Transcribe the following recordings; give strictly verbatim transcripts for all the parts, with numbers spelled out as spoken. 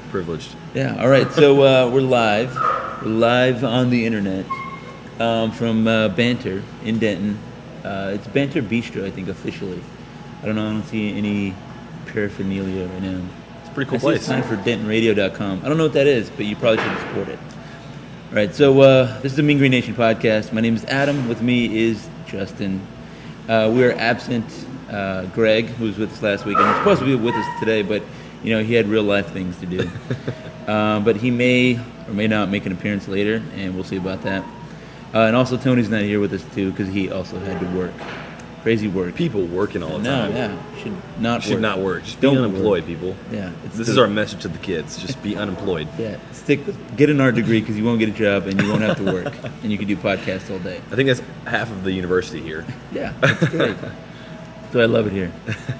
privileged. Yeah. All right. So uh, we're live. We're live on the internet um, from uh, Banter in Denton. Uh, it's Banter Bistro, I think, officially. I don't know. I don't see any paraphernalia right now. It's a pretty cool I place. See a sign for Denton Radio dot com. I don't know what that is, but you probably should support it. All right. So uh, this is the Mean Green Nation podcast. My name is Adam. With me is Justin. Uh, we are absent uh, Greg, who was with us last week, and he's supposed to be with us today, but you know he had real life things to do. uh, but he may or may not make an appearance later, and we'll see about that. Uh, and also, Tony's not here with us too because he also had to work. Crazy work. People working all the no, time. yeah, should not should work. not work. Just Don't be unemployed, work. people. Yeah, this is our message to the kids. Just be unemployed. Yeah, stick with get an art degree because you won't get a job and you won't have to work and you can do podcasts all day. I think that's half of the university here. Yeah, that's great. So I love it here.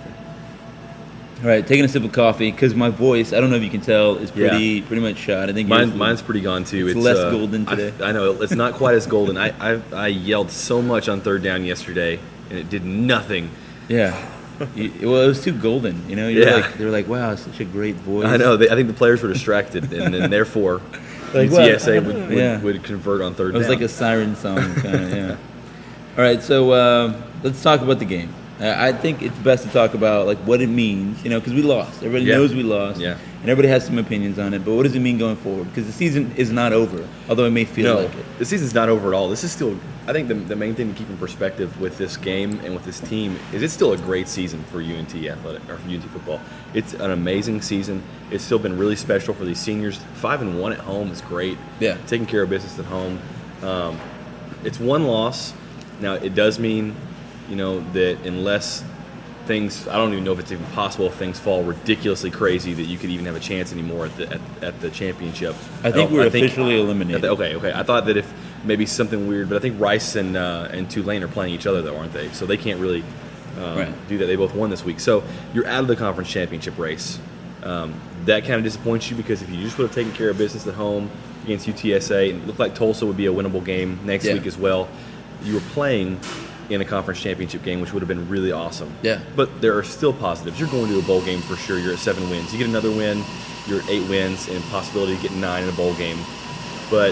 All right, taking a sip of coffee because my voice, I don't know if you can tell, is pretty Yeah. pretty much shot. I think Mine, yours- mine's pretty gone too. It's less uh, golden today. I, I know it's not quite as golden. I, I I yelled so much on third down yesterday, and it did nothing. Yeah. You, well, it was too golden, you know. You're Yeah. like they were like, "Wow, such a great voice." I know. They, I think the players were distracted, and then therefore Like, U T S A what? would, would, Yeah. would convert on third It was down. like a siren song, kind of. Yeah. All right, so uh, let's talk about the game. Uh, I think it's best to talk about like what it means, you know, because we lost. Everybody Yeah. knows we lost, Yeah. and everybody has some opinions on it. But what does it mean going forward? Because the season is not over, although it may feel no, like it. the season's not over at all. This is still, I think, the, the main thing to keep in perspective with this game and with this team is it's still a great season for U N T athletic or for U N T football. It's an amazing season. It's still been really special for these seniors. Five and one at home is great. Yeah. Taking care of business at home. Um, it's one loss. Now it does mean, you know, that unless things, I don't even know if it's even possible if things fall ridiculously crazy that you could even have a chance anymore at the at, at the championship. I think don't- we're I think- officially eliminated. Okay, okay. I thought that if maybe something weird, but I think Rice and uh, and Tulane are playing each other though, aren't they? So they can't really um, Right. do that. They both won this week, so you're out of the conference championship race. Um, that kind of disappoints you because if you just would have taken care of business at home against U T S A, and it looked like Tulsa would be a winnable game next Yeah. week as well, you were playing in a conference championship game, which would have been really awesome. Yeah. But there are still positives. You're going to a bowl game for sure. You're at seven wins. You get another win, you're at eight wins, and possibility to get nine in a bowl game. But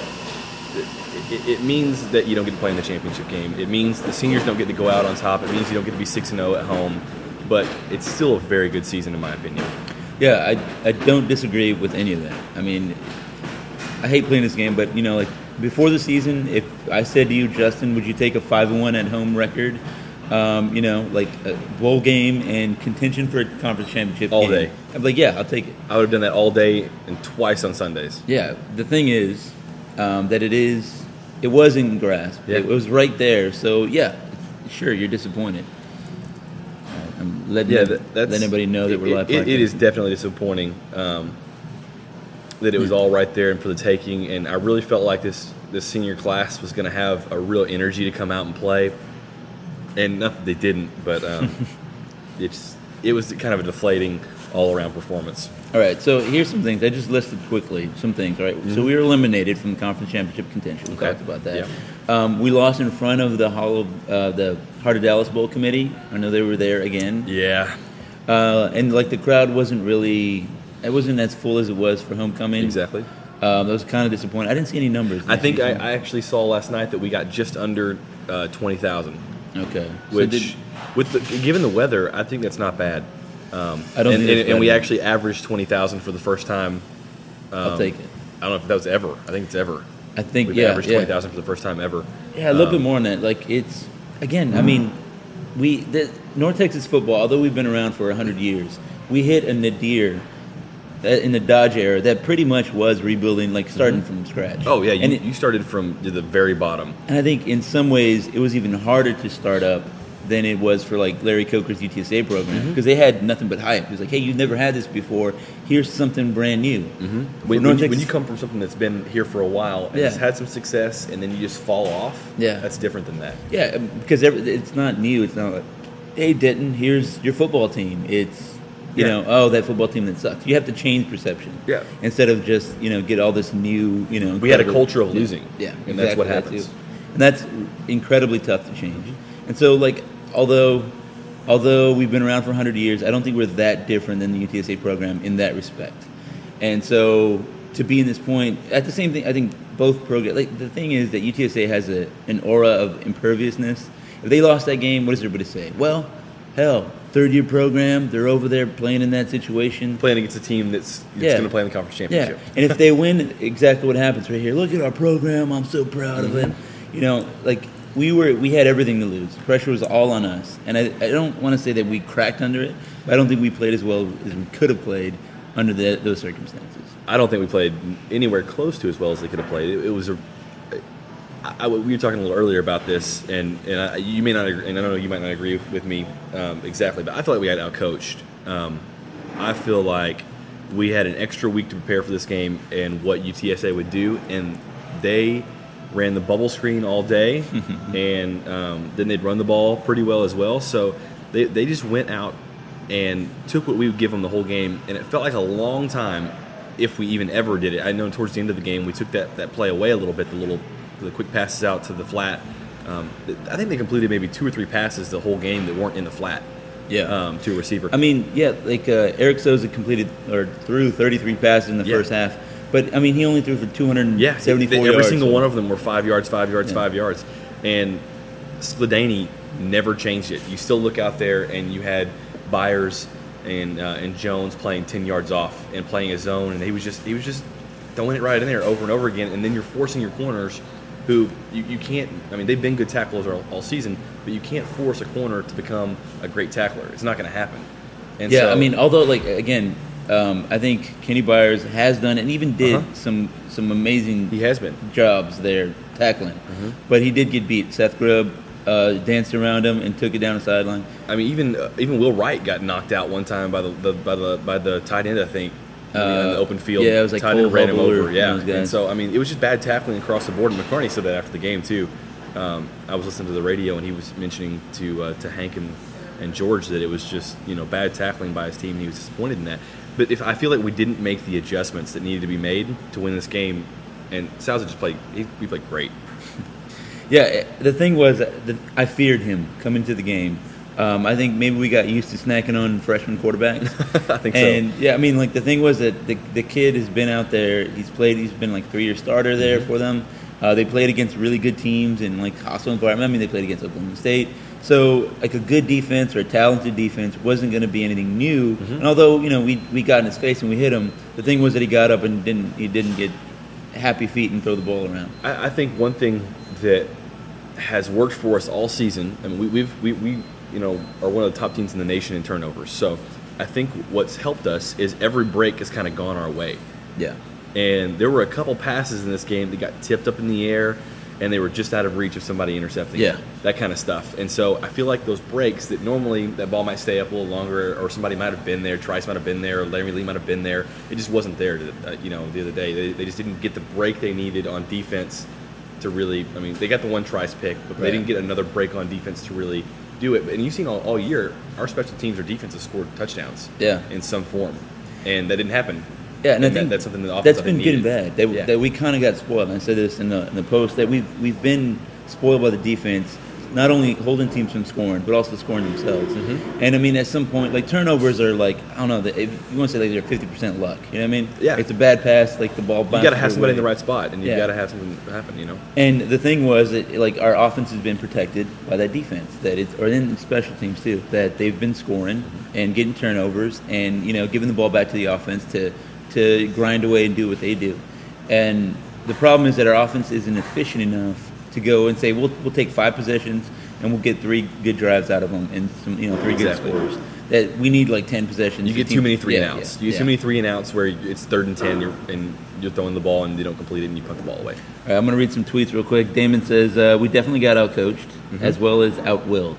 it, it, it means that you don't get to play in the championship game. It means the seniors don't get to go out on top. It means you don't get to be six and zero at home. But it's still a very good season in my opinion. Yeah, I I don't disagree with any of that. I mean, I hate playing this game, but you know, like before the season, if I said to you, Justin, would you take a five and one at home record? Um, you know, like a bowl game and contention for a conference championship All game? day. I'm like, yeah, I'll take it. I would have done that all day and twice on Sundays. Yeah, the thing is um, that it is, it was in grasp. Yeah. It was right there. So yeah, sure, you're disappointed. Uh, I'm letting, Yeah, them- that, that's letting everybody know that we're it, live. it, it is podcasting. definitely disappointing um, that it was all right there and for the taking. And I really felt like this this senior class was going to have a real energy to come out and play, and not that they didn't, but um, it's it was kind of a deflating all around performance. All right, so here's some things. I just listed quickly some things, all right? Mm-hmm. So we were eliminated from the conference championship contention. We Okay. talked about that. Yeah. Um, we lost in front of the Hollow, uh, the Heart of Dallas Bowl committee. I know they were there again. Yeah, Uh, and, like, the crowd wasn't really, it wasn't as full as it was for homecoming. exactly. Um, that was kind of disappointing. I didn't see any numbers. I think I, I actually saw last night that we got just under uh, twenty thousand, Okay. So which, did- with the, given the weather, I think that's not bad. Um, I don't and, think and, it's and we bad. actually averaged twenty thousand for the first time. Um, I'll take it. I don't know if that was ever. I think it's ever. I think, We've yeah. averaged yeah. twenty thousand for the first time ever. Yeah, a little Um, bit more than that. Like it's again. I mean, we the North Texas football. Although we've been around for a hundred years, we hit a nadir uh, in the Dodge era that pretty much was rebuilding, like starting from scratch. Oh yeah, you, and it, you started from the very bottom. and I think in some ways it was even harder to start up than it was for like Larry Coker's U T S A program because they had nothing but hype. It was like, hey, you've never had this before. Here's something brand new. Mm-hmm. When, when, you, when you come from something that's been here for a while and Yeah. has had some success, and then you just fall off, Yeah. that's different than that. Yeah, um, because every, it's not new. It's not like, hey, Denton, here's your football team. It's, you Yeah. know, oh, that football team that sucks. You have to change perception. Yeah. Instead of just, you know, get all this new, you know. We had a incredible- culture of losing. Yeah, and that's what exactly, happens. that too. And that's incredibly tough to change. And so, like, although although we've been around for one hundred years, I don't think we're that different than the U T S A program in that respect. And so to be in this point, at the same thing, I think both programs, like the thing is that U T S A has a, an aura of imperviousness. If they lost that game, what does everybody say? Well, hell, third-year program, they're over there playing in that situation. Playing against a team that's, that's Yeah. going to play in the conference championship. Yeah, and if they win, exactly what happens right here. Look at our program. I'm so proud Mm-hmm. of it. You know, like we were, we had everything to lose. The pressure was all on us, and I, I don't want to say that we cracked under it, but I don't think we played as well as we could have played under the, those circumstances. I don't think we played anywhere close to as well as they could have played. It, it was a. I, I, we were talking a little earlier about this, and and I, you may not, agree, and I know you might not agree with me um, exactly, but I feel like we got outcoached. Um, I feel like we had an extra week to prepare for this game and what U T S A would do, and they ran the bubble screen all day, and um, then they'd run the ball pretty well as well. So they they just went out and took what we would give them the whole game, and it felt like a long time if we even ever did it. I know towards the end of the game we took that, that play away a little bit, the little the quick passes out to the flat. Um, I think they completed maybe two or three passes the whole game that weren't in the flat. Yeah. Um, to a receiver. I mean, yeah, like uh, Eric Souza completed or threw thirty-three passes in the Yeah. first half, but I mean, he only threw for two hundred seventy-four yeah, they, yards. every single one of them were five yards, five yards, Yeah. five yards, and Skladany never changed it. You still look out there, and you had Byers and uh, and Jones playing ten yards off and playing a zone, and he was just he was just throwing it right in there over and over again, and then you're forcing your corners, who you, you can't. I mean, they've been good tacklers all, all season, but you can't force a corner to become a great tackler. It's not going to happen. And Yeah, so, I mean, although like again, um, I think Kenny Byers has done and even did Uh-huh. some some amazing he has been. jobs there tackling, Mm-hmm. but he did get beat. Seth Grubb uh, danced around him and took it down the sideline. I mean, even uh, even Will Wright got knocked out one time by the, the by the by the tight end, I think, in the- in the Uh, open field. yeah, it was like tight Cole end ran him Hubble or over. Yeah, those guys. and so I mean, it was just bad tackling across the board. And McCartney said that after the game too. Um, I was listening to the radio, and he was mentioning to uh, to Hank and, and George that it was just you know bad tackling by his team, and he was disappointed in that. But if I feel like we didn't make the adjustments that needed to be made to win this game, and Sousa just played, he, he played great. Yeah, the thing was that I feared him coming to the game. Um, I think maybe we got used to snacking on freshman quarterbacks. I think so. And yeah, I mean, like the thing was that the the kid has been out there. He's played. He's been like three year starter there Mm-hmm. for them. Uh, they played against really good teams and like hostile environment. I mean, they played against Oklahoma State. So like a good defense or a talented defense wasn't going to be anything new. Mm-hmm. And although you know we we got in his face and we hit him, the thing was that he got up and didn't he didn't get happy feet and throw the ball around. I, I think one thing that has worked for us all season. I mean, we, we've we, we you know are one of the top teams in the nation in turnovers. So I think what's helped us is every break has kind of gone our way. Yeah. And there were a couple passes in this game that got tipped up in the air, and they were just out of reach of somebody intercepting Yeah. it. That kind of stuff. And so I feel like those breaks that normally that ball might stay up a little longer, or somebody might have been there, Trice might have been there, or Larry Lee might have been there. It just wasn't there. To, uh, you know, the other day they, they just didn't get the break they needed on defense to really. I mean, they got the one Trice pick, but they Right. didn't get another break on defense to really do it. And you've seen all, all year, our special teams or defense has scored touchdowns. Yeah. In some form, and that didn't happen. Yeah, and, I that- think that's something that the offense, that's I think, been good and needed. bad. That, Yeah. that we kind of got spoiled. And I said this in the in the post that we've we've been spoiled by the defense, not only holding teams from scoring, but also scoring themselves. Mm-hmm. And I mean, at some point, like turnovers are like I don't know. If you want to say like they're fifty percent luck. You know what I mean? Yeah. It's a bad pass, like the ball. You bounces got to have your somebody way. in the right spot, and you Yeah. got to have something happen. You know. And the thing was that like our offense has been protected by that defense. That it's or in special teams too. That they've been scoring and getting turnovers and you know giving the ball back to the offense to to grind away and do what they do. And the problem is that our offense isn't efficient enough to go and say we'll we'll take five possessions and we'll get three good drives out of them and some you know three Exactly. good scores. That we need like ten possessions. You get fifteen too many three yeah, and outs. yeah, you get yeah. too many three and outs where it's third and ten, you're, and you're throwing the ball and they don't complete it, and you punt the ball away. All right, I'm going to read some tweets real quick. Damon says, uh, we definitely got outcoached Mm-hmm. as well as outwilled.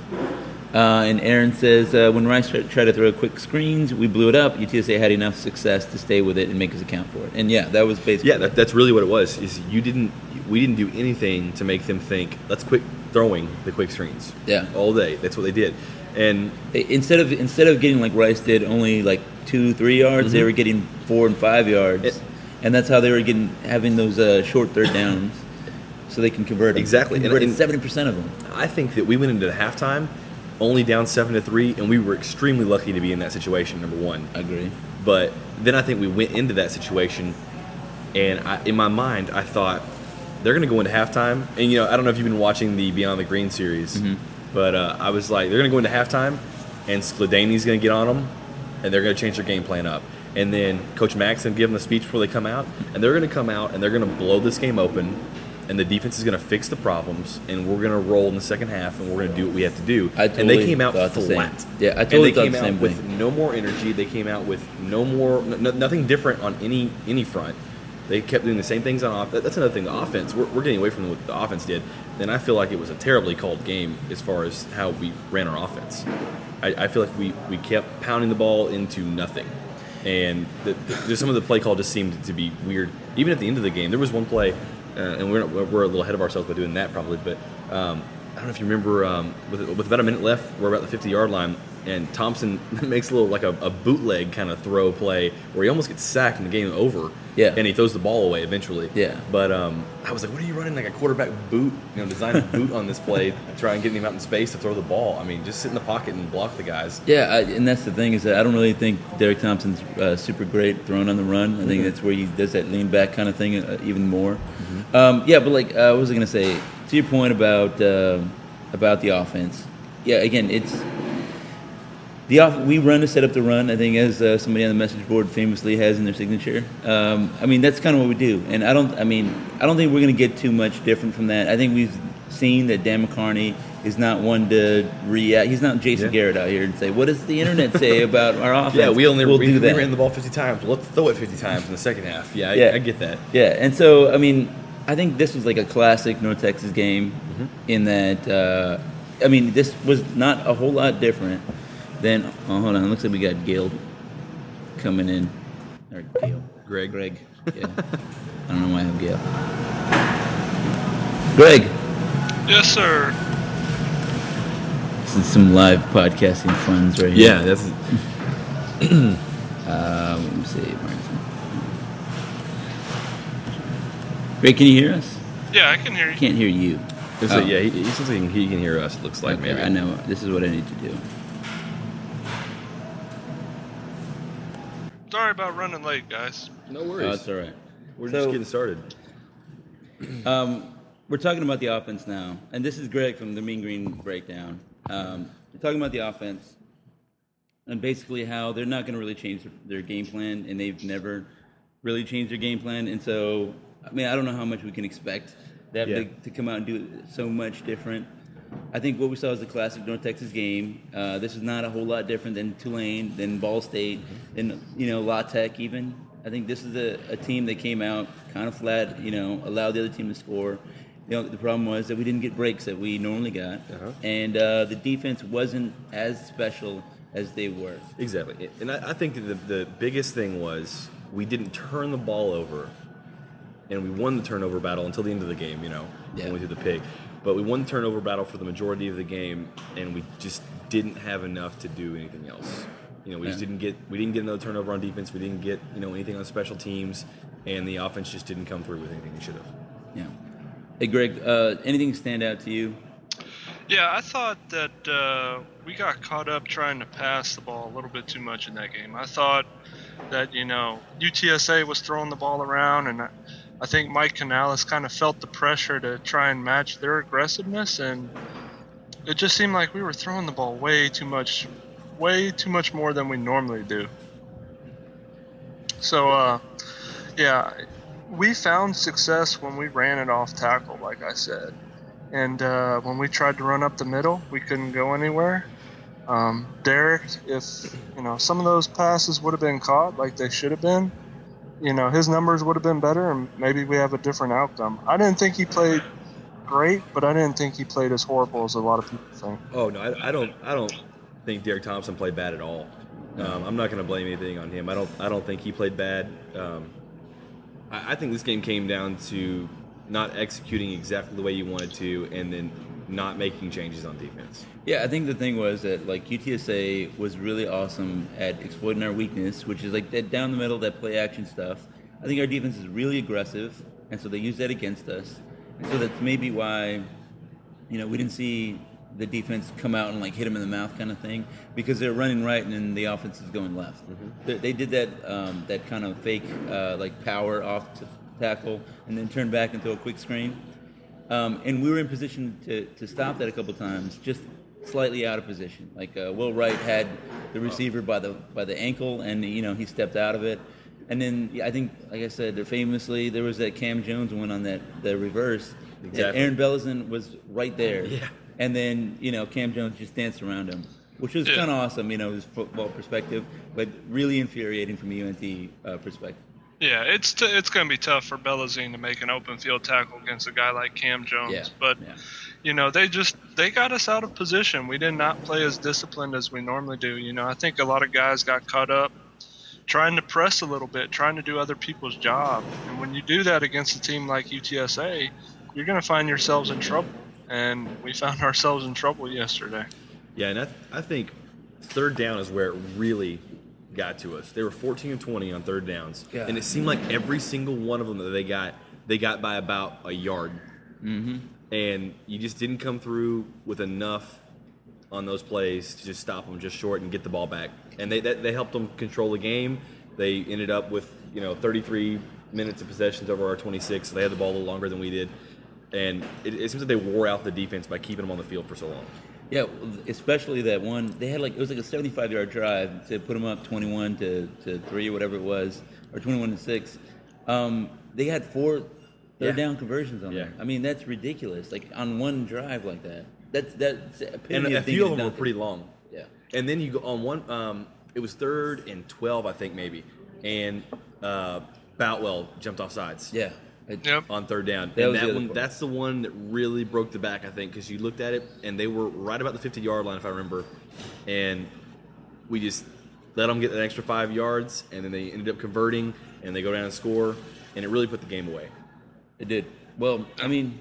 Uh, and Aaron says, uh, when Rice tried, tried to throw quick screens, we blew it up. U T S A had enough success to stay with it and make us account for it. And yeah, that was basically Yeah, that, that's really what it was. Is you didn't, we didn't do anything to make them think let's quit throwing the quick screens. Yeah. all day. That's what they did, and They- instead of instead of getting like Rice did, only like two, three yards, they were getting four and five yards. Mm-hmm. It- and that's how they were getting having those uh, short third downs so they can convert them. Exactly. And- Converted and- seventy percent of them. I think that we went into the halftime only down seven to three, and we were extremely lucky to be in that situation. Number one, I agree. But then I think we went into that situation, and I, in my mind, I thought they're going to go into halftime. And, you know, I don't know if you've been watching the Beyond the Green series, mm-hmm. but uh, I was like, they're going to go into halftime, and Skladany's going to get on them, and they're going to change their game plan up. And then Coach Mack's going to give them a speech before they come out, and they're going to come out, and they're going to blow this game open, and the defense is going to fix the problems, and we're going to roll in the second half, and we're going to do what we have to do. I totally and they came out flat. The yeah, I totally and they thought came the out same with thing. no more energy. They came out with no more, no, nothing different on any any front. They kept doing the same things on offense. That's another thing. The offense, we're, we're getting away from what the offense did. And I feel like it was a terribly called game as far as how we ran our offense. I, I feel like we, we kept pounding the ball into nothing. And the, the, some of the play call just seemed to be weird. Even at the end of the game, there was one play, uh, and we're, not, we're a little ahead of ourselves by doing that probably, but um, I don't know if you remember, um, with, with about a minute left, we're about the fifty-yard line, and Thompson makes a little, like a, a bootleg kind of throw play where he almost gets sacked and the game over. Yeah. And he throws the ball away eventually. Yeah. But um, I was like, what are you running like a quarterback boot, you know, designed to boot on this play, try and get him out in space to throw the ball? I mean, just sit in the pocket and block the guys. Yeah, I, and that's the thing is that I don't really think Derek Thompson's uh, super great throwing on the run. I think mm-hmm. that's where he does that lean back kind of thing uh, even more. Mm-hmm. Um, yeah, but like, uh, what was I going to say? To your point about uh, about the offense. Yeah, again, it's the off- we run to set up the run. I think as uh, somebody on the message board famously has in their signature. Um, I mean, that's kind of what we do. And I don't. I mean, I don't think we're going to get too much different from that. I think we've seen that Dan McCarney is not one to react. He's not Jason yeah. Garrett out here and say, "What does the internet say about our offense?" Yeah, we only we'll we, do we that. ran the ball fifty times. Well, let's throw it fifty times in the second half. Yeah, I, yeah. I get that. Yeah, and so I mean, I think this was like a classic North Texas game mm-hmm. in that. Uh, I mean, this was not a whole lot different. Then, oh, hold on. It looks like we got Gail coming in. Or Gail. Greg. Greg. Yeah. I don't know why I have Gail. Greg. Yes, sir. This is some live podcasting funds right here. Yeah, that's. uh, let me see. Greg, can you hear us? Yeah, I can hear you. Can't hear you. Oh. Like, yeah, he, he seems like he can hear us. It looks like okay, maybe. I know. This is what I need to do. Sorry about running late, guys. No worries. Oh, that's all right. We're so, just getting started. Um, we're talking about the offense now, and this is Greg from the Mean Green Breakdown. Um, we're talking about the offense and basically how they're not going to really change their game plan, and they've never really changed their game plan. And so, I mean, I don't know how much we can expect them yeah. to, to come out and do so much different. I think what we saw is the classic North Texas game. Uh, this is not a whole lot different than Tulane, than Ball State, than, you know, La Tech even. I think this is a, a team that came out kind of flat, you know, allowed the other team to score. You know, the problem was that we didn't get breaks that we normally got, uh-huh. and uh, the defense wasn't as special as they were. Exactly. And I, I think that the, the biggest thing was we didn't turn the ball over, and we won the turnover battle until the end of the game, you know, yeah. when we threw the pig. But we won the turnover battle for the majority of the game, and we just didn't have enough to do anything else. You know, we yeah. just didn't get we didn't get another turnover on defense. We didn't get, you know, anything on special teams, and the offense just didn't come through with anything we should have. Yeah. Hey, Greg, uh, anything stand out to you? Yeah, I thought that uh, we got caught up trying to pass the ball a little bit too much in that game. I thought that, you know, U T S A was throwing the ball around, and I, I think Mike Canales kind of felt the pressure to try and match their aggressiveness, and it just seemed like we were throwing the ball way too much, way too much more than we normally do. So, uh, yeah, we found success when we ran it off tackle, like I said. And uh, when we tried to run up the middle, we couldn't go anywhere. Um, Derek, if, you know, some of those passes would have been caught like they should have been, you know, his numbers would have been better, and maybe we have a different outcome. I didn't think he played great, but I didn't think he played as horrible as a lot of people think. Oh no, I, I don't. I don't think Derek Thompson played bad at all. Um, I'm not going to blame anything on him. I don't. I don't think he played bad. Um, I, I think this game came down to not executing exactly the way you wanted to, and then not making changes on defense. Yeah, I think the thing was that, like, U T S A was really awesome at exploiting our weakness, which is like that down the middle, that play action stuff. I think our defense is really aggressive, and so they use that against us. And so that's maybe why, you know, we didn't see the defense come out and like hit him in the mouth kind of thing, because they're running right and then the offense is going left. Mm-hmm. They, they did that um, that kind of fake uh, like power off to tackle and then turn back and throw a quick screen. Um, and we were in position to, to stop that a couple times, just slightly out of position. Like uh, Will Wright had the receiver by the by the ankle, and you know he stepped out of it. And then yeah, I think, like I said, famously there was that Cam Jones went on that the reverse. Exactly. Aaron Bellison was right there. Yeah. And then you know Cam Jones just danced around him, which was yeah. kind of awesome, you know, his football perspective, but really infuriating from a U N T uh, perspective. Yeah, it's t- it's going to be tough for Bellazine to make an open field tackle against a guy like Cam Jones. Yeah, but, yeah. you know, they just they got us out of position. We did not play as disciplined as we normally do. You know, I think a lot of guys got caught up trying to press a little bit, trying to do other people's job. And when you do that against a team like U T S A, you're going to find yourselves in trouble. And we found ourselves in trouble yesterday. Yeah, and I, th- I think third down is where it really got to us. They were fourteen and twenty on third downs, yeah. and it seemed like every single one of them that they got, they got by about a yard. Mm-hmm. And you just didn't come through with enough on those plays to just stop them just short and get the ball back. And they they, they helped them control the game. They ended up with you know thirty-three minutes of possessions over our twenty-six. So they had the ball a little longer than we did. And it, it seems like they wore out the defense by keeping them on the field for so long. Yeah, especially that one. They had like it was like a seventy-five yard drive to put them up twenty-one to, to three or whatever it was, or twenty-one to six. Um, they had four third Yeah. down conversions on Yeah. there. I mean, that's ridiculous. Like on one drive like that. That's that's And a few of them were pretty long. Yeah. And then you go on one. Um, it was third and twelve, I think maybe, and uh, Boutwell jumped off sides. Yeah. It, Yep. On third down, That and was the that other one, part. that's the one that really broke the back, I think, because you looked at it and they were right about the fifty yard line, if I remember, and we just let them get that extra five yards, and then they ended up converting, and they go down and score, and it really put the game away. It did. Well, I mean,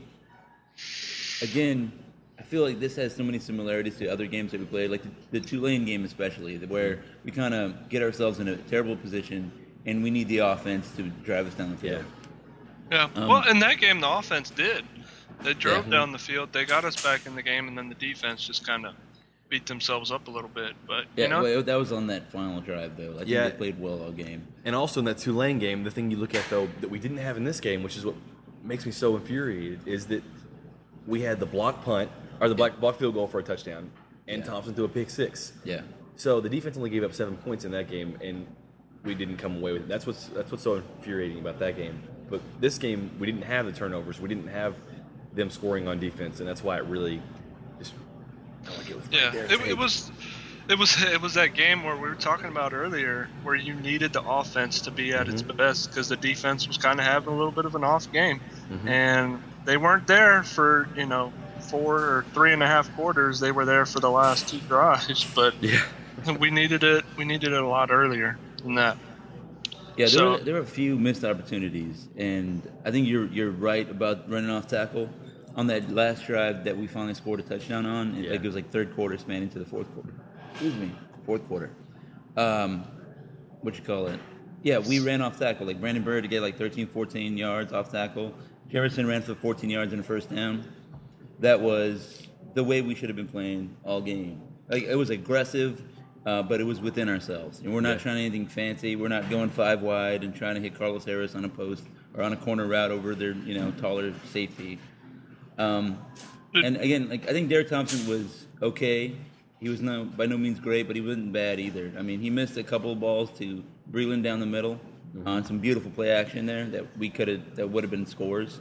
again, I feel like this has so many similarities to other games that we played, like the, the Tulane game especially, where we kind of get ourselves in a terrible position, and we need the offense to drive us down the field. Yeah. Yeah. Um, well, in that game, the offense did. They drove Yeah. down the field. They got us back in the game, and then the defense just kind of beat themselves up a little bit. But, Yeah, you know, well, that was on that final drive, though. I think Yeah. they played well all game. And also in that Tulane game, the thing you look at, though, that we didn't have in this game, which is what makes me so infuriated, is that we had the block punt, or the block, block field goal for a touchdown, and Yeah. Thompson threw a pick six. Yeah. So the defense only gave up seven points in that game, and we didn't come away with it. That's what's that's what's so infuriating about that game. But this game, we didn't have the turnovers. We didn't have them scoring on defense, and that's why it really just felt like it was. yeah, right there. it, it was. It was it was that game where we were talking about earlier, where you needed the offense to be at its best because the defense was kind of having a little bit of an off game, Mhm. and they weren't there for you know four or three and a half quarters. They were there for the last two drives, but Yeah. we needed it. We needed it a lot earlier than that. Yeah, there, So- were, there were a few missed opportunities, and I think you're you're right about running off tackle. On that last drive that we finally scored a touchdown on, it, Yeah. like it was like third quarter span into the fourth quarter. Excuse me, fourth quarter. Um, what you call it? Yeah, we ran off tackle. Like Brandon Bird to get like thirteen, fourteen yards off tackle. Jefferson ran for fourteen yards and a first down. That was the way we should have been playing all game. Like it was aggressive, uh, but it was within ourselves. And we're not Yeah. trying anything fancy. We're not going five wide and trying to hit Carlos Harris on a post or on a corner route over their you know taller safety. Um, and again, like I think Derek Thompson was okay. He was no by no means great, but he wasn't bad either. I mean, he missed a couple of balls to Breland down the middle on some beautiful play action there that we could have that would have been scores.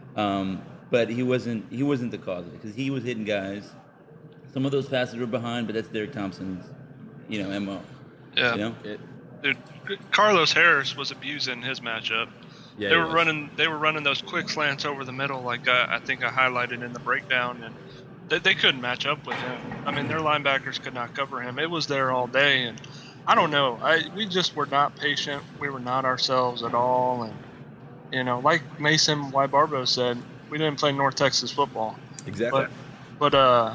Um, but he wasn't he wasn't the cause of it because he was hitting guys. Some of those passes were behind, but that's Derek Thompson's you know M O. Yeah, You know? It, dude, Carlos Harris was abusing his matchup. yeah. they it were was. running. They were running those quick slants over the middle, like I, I think I highlighted in the breakdown, and they, they couldn't match up with him. I mean, their linebackers could not cover him. It was there all day, and I don't know. I we just were not patient. We were not ourselves at all, and you know, like Mason Y. Barbo said, we didn't play North Texas football. Exactly. But but uh,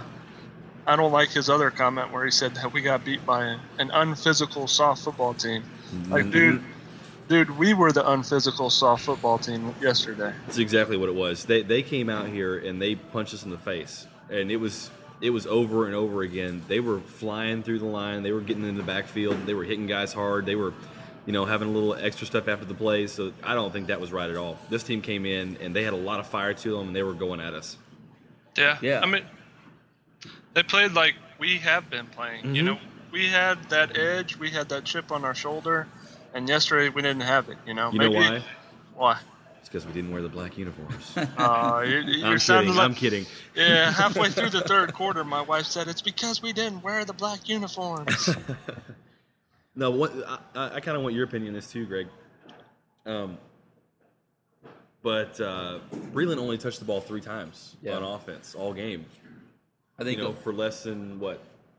I don't like his other comment where he said that we got beat by an, an unphysical soft football team. Like, dude, dude, we were the unphysical soft football team yesterday. That's exactly what it was. They they came out here and they punched us in the face, and it was it was over and over again. They were flying through the line. They were getting in the backfield. They were hitting guys hard. They were, you know, having a little extra stuff after the plays. So I don't think that was right at all. This team came in, and they had a lot of fire to them, and they were going at us. Yeah. Yeah. I mean, they played like we have been playing. Mm-hmm. You know, we had that edge. We had that chip on our shoulder. And yesterday we didn't have it, you know. You Maybe, know why? Why? It's because we didn't wear the black uniforms. Uh, you're, you're I'm sounding kidding. like, I'm kidding. Yeah, halfway through the third quarter, my wife said, it's because we didn't wear the black uniforms. No, what, I, I kind of want your opinion on this too, Greg. Um, but uh, Breland only touched the ball three times Yeah. on offense all game. I think You know, for less than, what,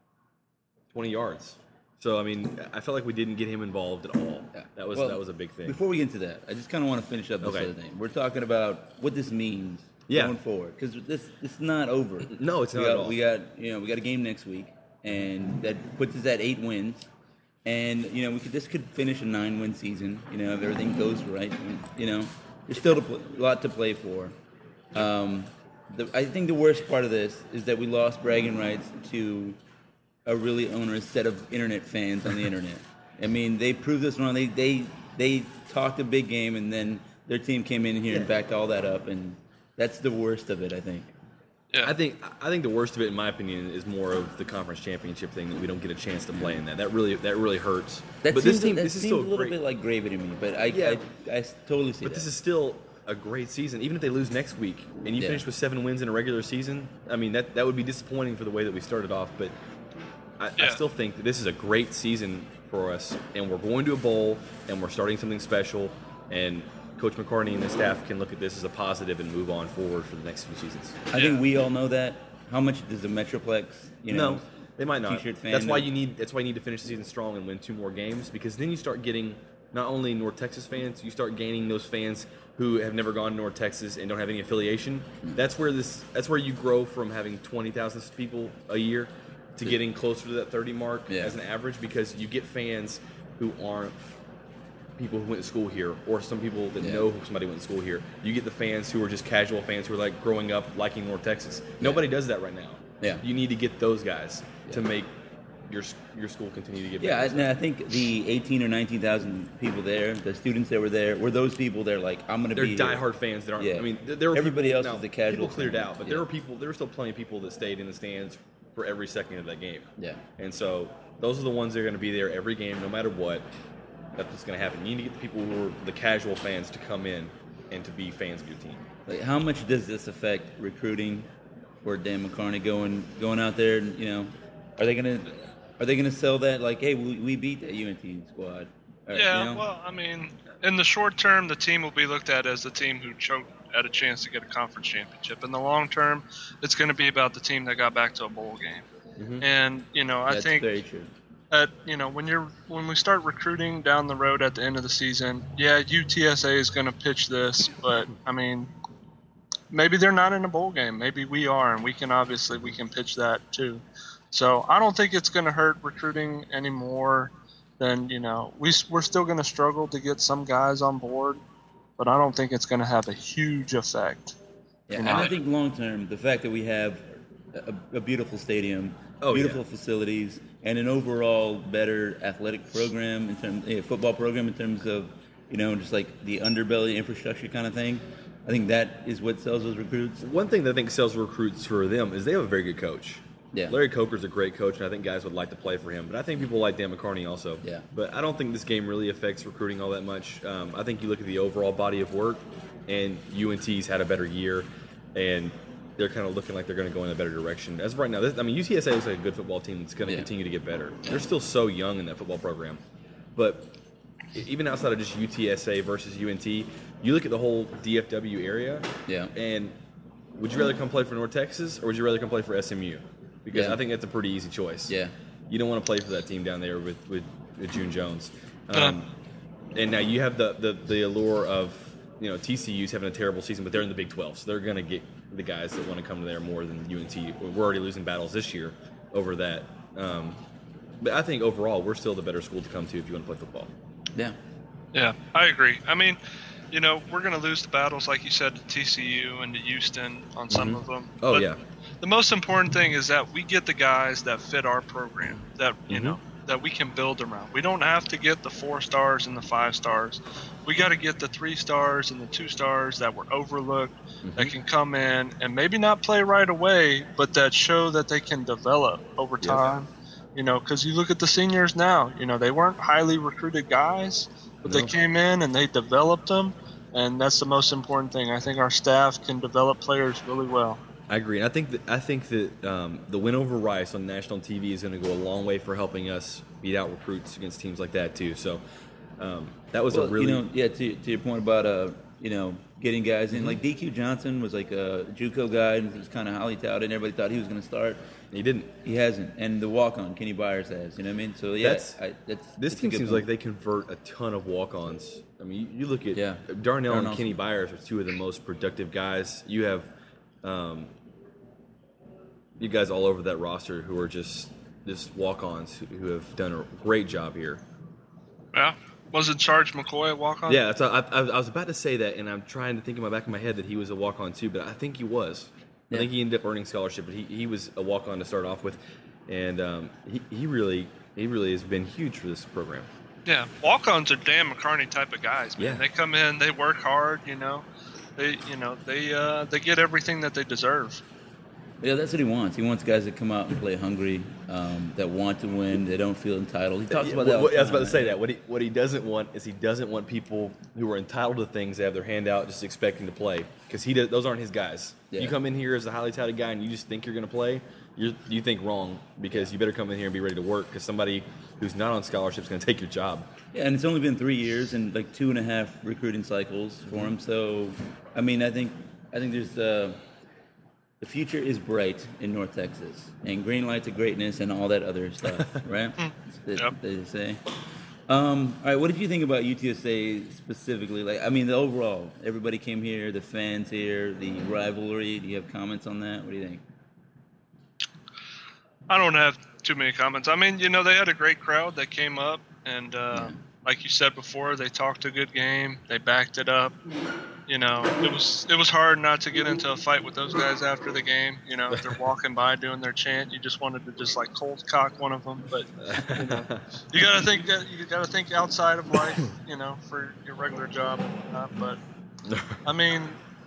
twenty yards. So, I mean, I felt like we didn't get him involved at all. Yeah. That was Well, that was a big thing. Before we get into that, I just kind of want to finish up this Okay. other thing. We're talking about what this means Yeah. going forward because this it's not over. No, it's we not got, at all. We got you know we got a game next week, and that puts us at eight wins. And you know we could this could finish a nine-win season. You know if everything goes right. And, you know there's still a pl- lot to play for. Um, the, I think the worst part of this is that we lost bragging rights to a really onerous set of internet fans on the internet. I mean, they proved us wrong. They they they talked a big game, and then their team came in here and backed all that up, and that's the worst of it, I think. Yeah. I think I think the worst of it, in my opinion, is more of the conference championship thing that we don't get a chance to play in that. That really that really hurts. That but seems, this team, that this is seems still a little great. bit like gravy to me, but I Yeah. I, I totally see But that. this is still a great season. Even if they lose next week and you Yeah. finish with seven wins in a regular season, I mean that that would be disappointing for the way that we started off. But I, I Yeah. still think that this is a great season for us, and we're going to a bowl, and we're starting something special. And Coach McCartney and the staff can look at this as a positive and move on forward for the next few seasons. I think we all know that. How much does the Metroplex, you know, No, they might not. T-shirt fan That's why know? you need. That's why you need to finish the season strong and win two more games, because then you start getting not only North Texas fans, you start gaining those fans who have never gone to North Texas and don't have any affiliation. That's where this. That's where you grow from having twenty thousand people a year to getting closer to that thirty mark Yeah. as an average, because you get fans who aren't people who went to school here, or some people that Yeah. know somebody went to school here. You get the fans who are just casual fans who are like growing up liking North Texas. Nobody does that right now. Yeah. You need to get those guys to Yeah. make your your school continue to get Yeah, I, better. and I think the eighteen or nineteen thousand people there, the students that were there, were those people. They're like, I'm going to They're be here. diehard fans that aren't. Yeah. I mean, th- there were Everybody people, else now, is the casual People cleared fan. out, but Yeah. there were people. There were still plenty of people that stayed in the stands for every second of that game. Yeah. And so those are the ones that are going to be there every game, no matter what. That's what's going to happen. You need to get the people who are the casual fans to come in and to be fans of your team. Like, how much does this affect recruiting for Dan McCartney going going out there? And, you know, are they gonna are they gonna sell that like, hey, we, we beat that U N T squad? Or, Yeah, you know? well, I mean, in the short term, the team will be looked at as the team who choked at a chance to get a conference championship. In the long term, it's going to be about the team that got back to a bowl game. And you know, I That's think very true. at you know when you're when we start recruiting down the road at the end of the season, yeah, U T S A is going to pitch this, but I mean, maybe they're not in a bowl game. Maybe we are, and we can obviously we can pitch that too. So I don't think it's going to hurt recruiting any more than you know we we're still going to struggle to get some guys on board, but I don't think it's going to have a huge effect. Yeah, you and know? I think long term, the fact that we have a, a beautiful stadium, Oh, beautiful yeah. facilities, and an overall better athletic program in terms, a football program in terms of, you know, just like the underbelly infrastructure kind of thing. I think that is what sells those recruits. One thing that I think sells recruits for them is they have a very good coach. Yeah. Larry Coker's a great coach, and I think guys would like to play for him. But I think people like Dan McCartney also. Yeah. But I don't think this game really affects recruiting all that much. Um, I think you look at the overall body of work, and U N T's had a better year, and they're kind of looking like they're going to go in a better direction. As of right now, this, I mean, U T S A looks like a good football team that's going to Yeah. continue to get better. They're still so young in that football program. But even outside of just U T S A versus U N T, you look at the whole D F W area, Yeah. and would you rather come play for North Texas or would you rather come play for S M U? Because Yeah. I think that's a pretty easy choice. Yeah. You don't want to play for that team down there with, with, with June Jones. Um, and now you have the, the, the allure of, you know, T C U's having a terrible season, but they're in the Big twelve, so they're going to get the guys that want to come to there more than U N T. We're already losing battles this year over that. Um, but I think overall, we're still the better school to come to if you want to play football. Yeah. Yeah, I agree. I mean, you know, we're going to lose the battles, like you said, to T C U and to Houston on some Mhm. of them. Oh, But yeah. the most important thing is that we get the guys that fit our program, that, you Mhm. know, that we can build around. We don't have to get the four stars and the five stars. We got to get the three stars and the two stars that were overlooked, that Mhm. can come in and maybe not play right away, but that show that they can develop over Yep. time. You know, because you look at the seniors now, you know, they weren't highly recruited guys, but they No. came in and they developed them. And that's the most important thing. I think our staff can develop players really well. I agree. And I think that I think that um, the win over Rice on national T V is going to go a long way for helping us beat out recruits against teams like that too. So um, that was Well, a really you know, yeah. To, to your point about uh, you know, getting guys in, Mm-hmm. like D Q Johnson was like a JUCO guy, and he was kind of highly touted, and everybody thought he was going to start. he didn't. He hasn't, and the walk-on Kenny Byers has. You know what I mean? So yeah, That's- I, that's This that's a team good seems point. like they convert a ton of walk-ons. I mean, you, you look at Yeah. Darnell and Darnell's- Kenny Byers are two of the most productive guys. You have um, you guys all over that roster who are just just walk-ons who, who have done a great job here. Yeah. Wasn't Charge McCoy a walk on? Yeah, that's, I, I, I was about to say that, and I'm trying to think in my back of my head that he was a walk-on too, but I think he was. Yeah. I think he ended up earning scholarship, but he, he was a walk-on to start off with, and um, he, he really he really has been huge for this program. Yeah. Walk ons are Dan McCarney type of guys, man. Yeah. They come in, they work hard, you know. They you know, they uh, they get everything that they deserve. Yeah, that's what he wants. He wants guys that come out and play hungry, um, that want to win, they don't feel entitled. He talks Yeah, about that. all what- the I was about time, to say man. that. What he what he doesn't want is he doesn't want people who are entitled to things to have their hand out just expecting to play, because he does, those aren't his guys. Yeah. You come in here as a highly touted guy and you just think you're going to play, you you think wrong, because you better come in here and be ready to work, because somebody who's not on scholarship is going to take your job. Yeah, and it's only been three years and like two and a half recruiting cycles for him. So, I mean, I think I think there's uh, the future is bright in North Texas, and green light to greatness and all that other stuff, right? That, Yep. they say. Um, all right, what did you think about U T S A specifically? Like, I mean, the overall, everybody came here, the fans here, the rivalry. Do you have comments on that? What do you think? I don't have too many comments. I mean, you know, they had a great crowd that came up, and uh, like you said before, they talked a good game. They backed it up. You know, it was it was hard not to get into a fight with those guys after the game. You know, if they're walking by doing their chant, you just wanted to just like cold cock one of them. But you know, you gotta think that you gotta think outside of life. You know, for your regular job and whatnot. But I mean,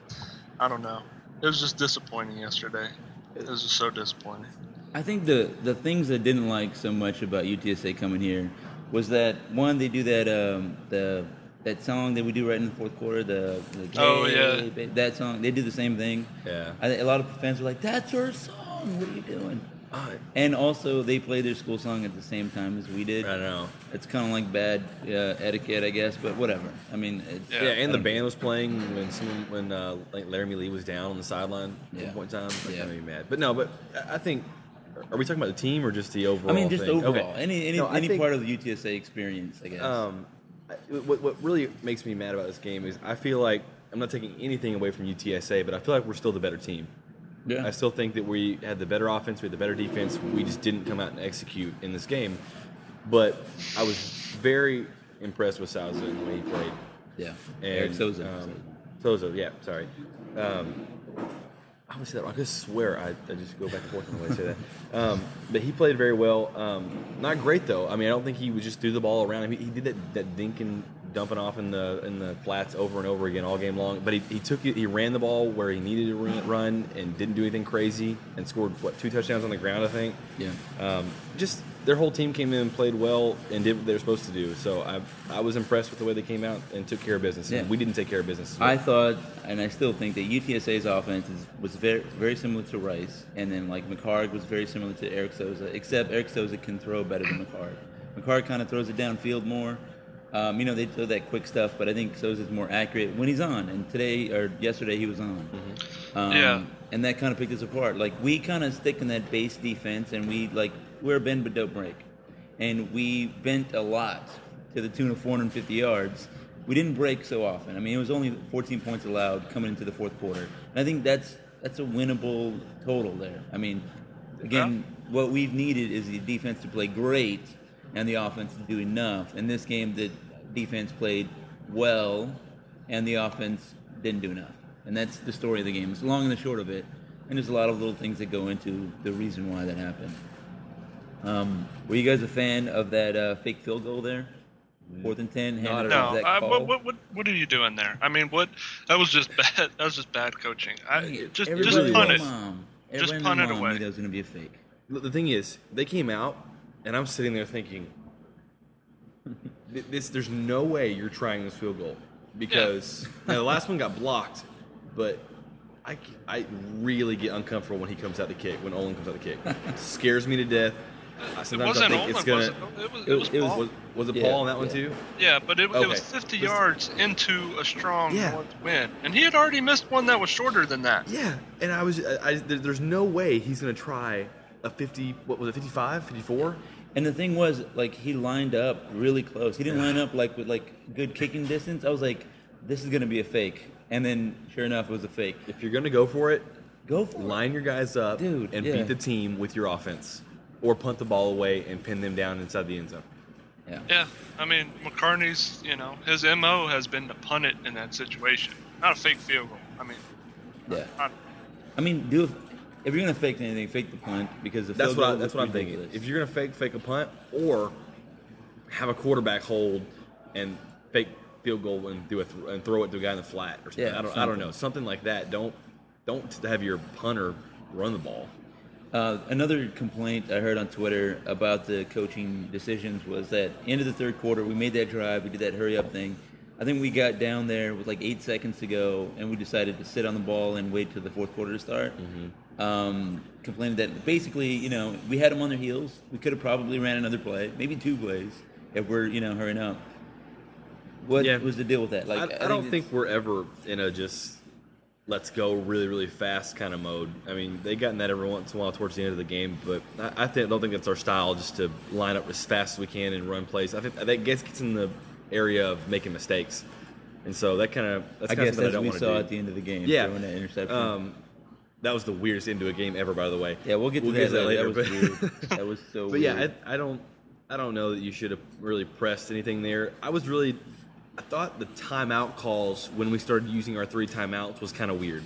I don't know. It was just disappointing yesterday. It was just so disappointing. I think the the things I didn't like so much about U T S A coming here was that one, they do that um, the that song that we do right in the fourth quarter, the, the Oh, Gay yeah. Ba- that song. They do the same thing. Yeah. I, a lot of fans were like, "That's our song. What are you doing?" I And also, they play their school song at the same time as we did. don't know. It's kind of like bad uh, etiquette, I guess, but whatever. I mean, it's, Yeah. Yeah, and I the don't- band was playing when someone, when uh, like Laramie Lee was down on the sideline at Yeah. one point in time. Like, Yeah. I'm mad. But no, but I I think, are we talking about the team or just the overall? I mean, just thing? overall, Okay. any any, No, I any think- part of the U T S A experience, I guess. Um, I- what what really makes me mad about this game is I feel like I'm not taking anything away from U T S A, but I feel like we're still the better team. yeah. I still think that we had the better offense, we had the better defense. We just didn't come out and execute in this game. But I was very impressed with Souza and the way he played. yeah. And, Eric Souza. Um, Souza, yeah, sorry. Um, I would say that. I could swear I, I just go back and forth on the way I say that. Um, but he played very well. Um, not great though. I mean, I don't think he would just threw the ball around. He, he did that that dinking, dumping off in the in the flats over and over again all game long. But he, he took it. He ran the ball where he needed to run, run and didn't do anything crazy and scored what two touchdowns on the ground, I think. Yeah. Um, just their whole team came in and played well and did what they were supposed to do. So I I was impressed with the way they came out and took care of business. Yeah. And we didn't take care of business. I thought, and I still think that U T S A's offense is, was very very similar to Rice, and then like McHarg was very similar to Eric Souza, except Eric Souza can throw better than McHarg. McHarg kind of throws it downfield more. Um, you know, they throw that quick stuff, but I think Souza's more accurate when he's on. And today or yesterday he was on. Um, Yeah. And that kind of picked us apart. Like we kind of stick in that base defense, and we like we're a bend but don't break, and we bent a lot to the tune of four hundred fifty yards. We didn't break so often. I mean, it was only fourteen points allowed coming into the fourth quarter. And I think that's that's a winnable total there. I mean, again, what we've needed is the defense to play great and the offense to do enough. In this game, the defense played well, and the offense didn't do enough. And that's the story of the game. It's the long and the short of it. And there's a lot of little things that go into the reason why that happened. Um, were you guys a fan of that uh, fake field goal there? Fourth and ten. Not at No, all. I, what, what what what are you doing there? I mean, what? That was just bad. That was just bad coaching. I, just Everybody just and punt their it. mom- Just everybody and punt their it mom away. knew that was going to be a fake. The thing is, they came out, and I'm sitting there thinking, this, there's no way you're trying this field goal. Because now the last one got blocked, but I, I really get uncomfortable when he comes out to kick, when Olin comes out to kick. Scares me to death. I- It Sometimes I wasn't think Olin, it's going was to... it? It was, it it was- was it was- Paul. Was, was it Yeah, Paul on that one yeah. too? Yeah, but it, it was Okay. fifty Listen. yards into a strong Yeah. north wind, and he had already missed one that was shorter than that. Yeah, and I was... I, I, there- there's no way he's going to try a fifty... What was it, fifty-five, fifty-four? And the thing was, like, he lined up really close. He didn't line up, like, with, like, good kicking distance. I was like, this is going to be a fake. And then, sure enough, it was a fake. If you're going to go for it, Go for it. line your guys up Dude, and yeah. beat the team with your offense. Or punt the ball away and pin them down inside the end zone. Yeah. Yeah, I mean, McCartney's, you know, his M O has been to punt it in that situation, not a fake field goal. I mean, Yeah. not, I mean, do if you're going to fake anything, fake the punt because the That's field what I, goal that's was what I'm thinking. ridiculous. If you're gonna fake fake a punt or have a quarterback hold and fake field goal and do a th- and throw it to a guy in the flat or something. Yeah, I don't I something. don't know something like that. Don't don't have your punter run the ball. Uh, another complaint I heard on Twitter about the coaching decisions was that end of the third quarter, we made that drive, we did that hurry up thing. I think we got down there with like eight seconds to go, and we decided to sit on the ball and wait till the fourth quarter to start. Mm-hmm. Um, complained that basically, you know, we had them on their heels. We could have probably ran another play, maybe two plays, if we're, you know, hurrying up. What Yeah. was the deal with that? Like, I, I don't it's- think we're ever in a just let's go really really fast kind of mode. I mean, they got in that every once in a while towards the end of the game, but I, I think, don't think that's our style. Just to line up as fast as we can and run plays. I think that gets gets in the area of making mistakes, and so that kind of that's I kind guess of something I that's don't what we want to saw do. at the end of the game. Yeah. throwing that interception. Um, that was the weirdest end to a game ever, by the way. yeah, we'll get to get that, later. but- That was weird. That was so. But yeah, weird. I, I don't, I don't know that you should have really pressed anything there. I was really, I thought the timeout calls when we started using our three timeouts was kind of weird.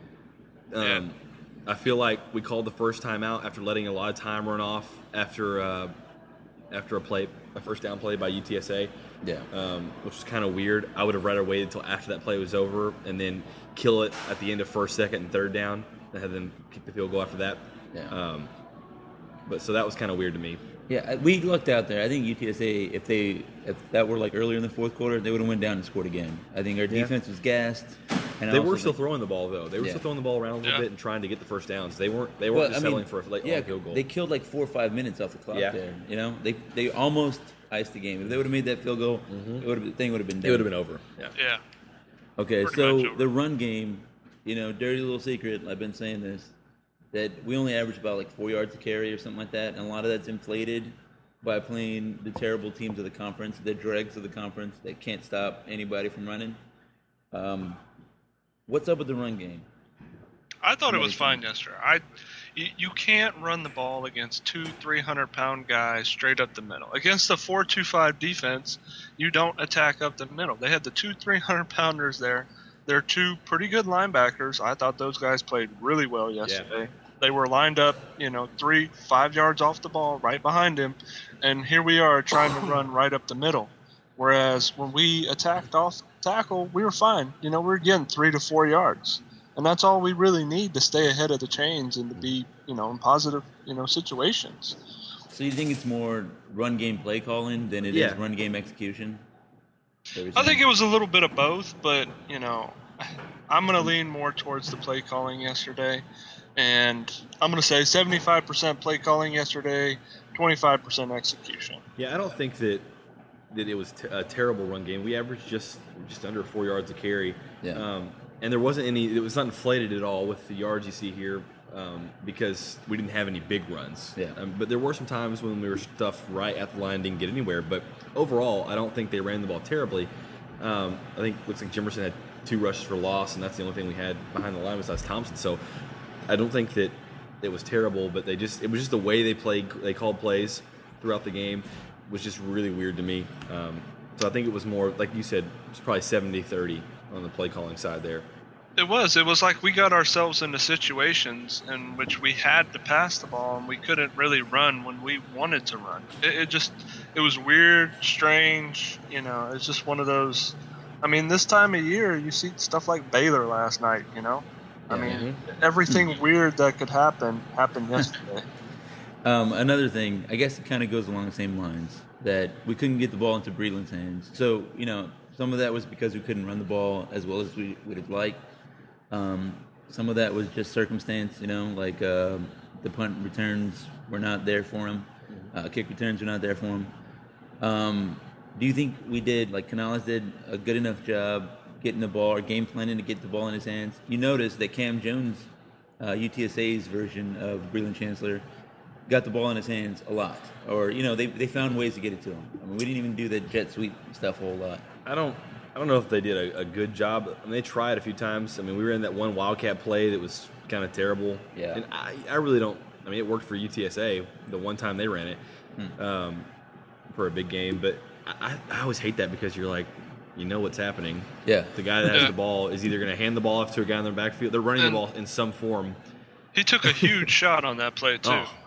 Um, Yeah. I feel like we called the first timeout after letting a lot of time run off after, uh, after a play, a first down play by U T S A. Yeah. Um, which was kind of weird. I would have rather waited until after that play was over and then kill it at the end of first, second, and third down, and have them kick the field goal after that. Yeah. Um, but so that was kind of weird to me. Yeah, we lucked out there. I think U T S A, if they if that were like earlier in the fourth quarter, they would have went down and scored again. I think our Yeah. defense was gassed. And I They also were still think- throwing the ball though. They were Yeah. still throwing the ball around a little Yeah. bit and trying to get the first downs. They weren't. They weren't Well, just I mean, settling for a late yeah, field goal. they killed like four or five minutes off the clock Yeah. there. You know, they they almost iced the game. If they would have made that field goal, it would have the thing would have been done. it would have been over. Yeah. yeah. Okay, Pretty much so over. the run game, you know, dirty little secret. I've been saying this that we only average about like four yards a carry or something like that, and a lot of that's inflated by playing the terrible teams of the conference, the dregs of the conference that can't stop anybody from running. Um, what's up with the run game? I thought it was Amazing. fine yesterday. I, you, you can't run the ball against two three hundred pound guys straight up the middle. Against the four two five defense, you don't attack up the middle. They had the two three hundred pounders there. They're two pretty good linebackers. I thought those guys played really well yesterday. They were lined up, you know, three, five yards off the ball, right behind him, and here we are trying to run right up the middle. Whereas when we attacked off tackle, we were fine. You know, we were getting three to four yards. And that's all we really need to stay ahead of the chains and to be, you know, in positive, you know, situations. So you think it's more run game play calling than it is Yeah. run game execution? I think it was a little bit of both, but, you know, I'm going to lean more towards the play calling yesterday. And I'm going to say seventy-five percent play calling yesterday, twenty-five percent execution. Yeah, I don't think that that it was t- a terrible run game. We averaged just just under four yards a carry. Yeah. Um, and there wasn't any. It was not inflated at all with the yards you see here um, because we didn't have any big runs. Yeah. Um, but there were some times when we were stuffed right at the line, didn't get anywhere. But overall, I don't think they ran the ball terribly. Um, I think it looks like Jimerson had two rushes for loss, and that's the only thing we had behind the line besides Thompson. So I don't think that it was terrible, but they just it was just the way they played. They called plays throughout the game was just really weird to me. Um, so I think it was more like you said, it's probably seventy thirty on the play calling side there. It was. It was like we got ourselves into situations in which we had to pass the ball and we couldn't really run when we wanted to run. It, it just, it was weird, strange. You know, it's just one of those. I mean, this time of year, you see stuff like Baylor last night. You know, I mean, Mm-hmm. everything weird that could happen happened yesterday. Um, another thing, I guess it kind of goes along the same lines, that we couldn't get the ball into Breland's hands. So, you know, some of that was because we couldn't run the ball as well as we would have liked. Um, some of that was just circumstance, you know, like uh, the punt returns were not there for him. Uh, kick returns were not there for him. Um, do you think we did, like Canales did, a good enough job getting the ball or game planning to get the ball in his hands? You notice that Cam Jones, uh, U T S A's version of Breland Chancellor, got the ball in his hands a lot. Or, you know, they they found ways to get it to him. I mean, we didn't even do that jet sweep stuff a whole lot. I don't I don't know if they did a, a good job. I mean, they tried a few times. I mean, we were in that one Wildcat play that was kind of terrible. Yeah. And I, I really don't – I mean, it worked for U T S A the one time they ran it Hmm. um, for a big game. But I, I always hate that because you're like, you know what's happening. Yeah. The guy that has Yeah. the ball is either going to hand the ball off to a guy in the backfield. They're running And- the ball in some form. He took a huge shot on that play too. Oh.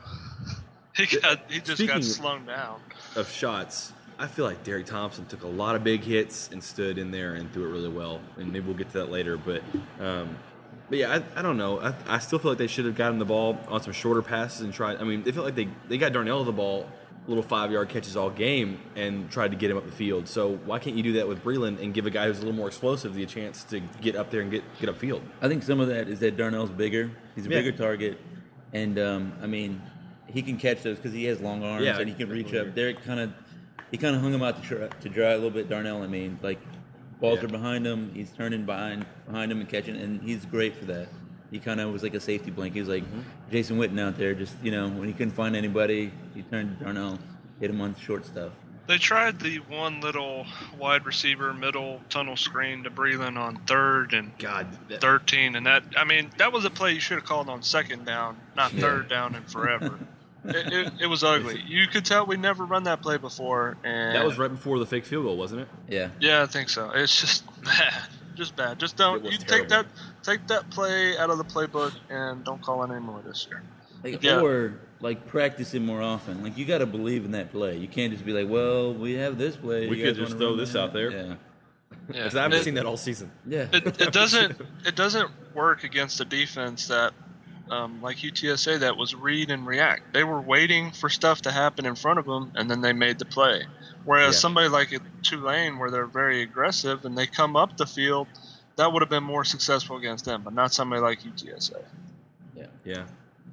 He got he just Speaking got of- slowed down. Of shots, I feel like Derek Thompson took a lot of big hits and stood in there and threw it really well. And maybe we'll get to that later. But, um, but yeah, I, I don't know. I, I still feel like they should have gotten the ball on some shorter passes and tried. I mean, they felt like they, they got Darnell the ball, little five-yard catches all game, and tried to get him up the field. So why can't you do that with Breland and give a guy who's a little more explosive the chance to get up there and get, get upfield? I think some of that is that Darnell's bigger. He's a Yeah. bigger target. And, um, I mean, he can catch those because he has long arms Yeah, and he can reach definitely. up. Derek kind of he kind of hung him out to try, to dry a little bit. Darnell, I mean, like balls Yeah. are behind him. He's turning behind behind him and catching, and he's great for that. He kind of was like a safety blanket. He was like Mm-hmm. Jason Witten out there, just you know, when he couldn't find anybody, he turned to Darnell, hit him on short stuff. They tried the one little wide receiver middle tunnel screen to Breland on third and God, that, thirteen, and that I mean that was a play you should have called on second down, not Yeah. third down and forever. it, it, it was ugly. You could tell we never run that play before, and that was right before the fake field goal, wasn't it? Yeah, Yeah, I think so. It's just bad, just bad. Just don't It was you take terrible. that take that play out of the playbook and don't call it anymore this year. like, Yeah. or like practice it more often. Like you got to believe in that play. You can't just be like, well, we have this play. We you could guys just wanna throw run this that? out there. Yeah, Yeah, Because I haven't it, seen that all season. yeah. it, it doesn't it doesn't work against a defense that um, like U T S A that was read and react. They were waiting for stuff to happen in front of them and then they made the play. Whereas Yeah. somebody like at Tulane where they're very aggressive and they come up the field, that would have been more successful against them, but not somebody like U T S A. yeah. Yeah.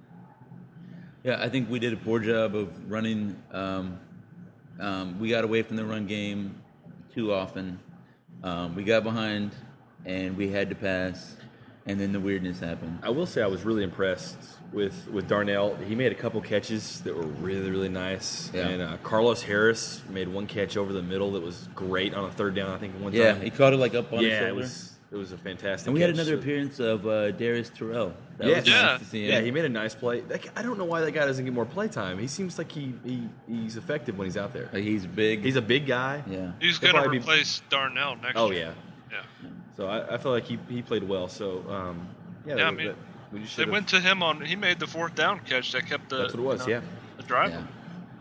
Yeah, I think we did a poor job of running. Um, um, we got away from the run game too often. Um, we got behind, and we had to pass, and then the weirdness happened. I will say I was really impressed with, with Darnell. He made a couple catches that were really, really nice. Yeah. And uh, Carlos Harris made one catch over the middle that was great on a third down, I think, one Yeah, time. he caught it like up on his yeah, it shoulder. was it was a fantastic And we had catch. another So- appearance of uh, Darius Terrell. That Yeah. was Yeah. nice to see him. Yeah, he made a nice play. That, guy- I don't know why that guy doesn't get more play time. He seems like he, he he's effective when he's out there. Like, he's big. He's a big guy. yeah. He's He'll going to probably be- replace Darnell next Oh, year. yeah. Yeah. So I, I feel like he, he played well. So, um, yeah, Yeah, I that- mean, that- we just They should've- went to him on. He made the fourth down catch that kept the. That's what it was, you know, yeah. The drive. Yeah.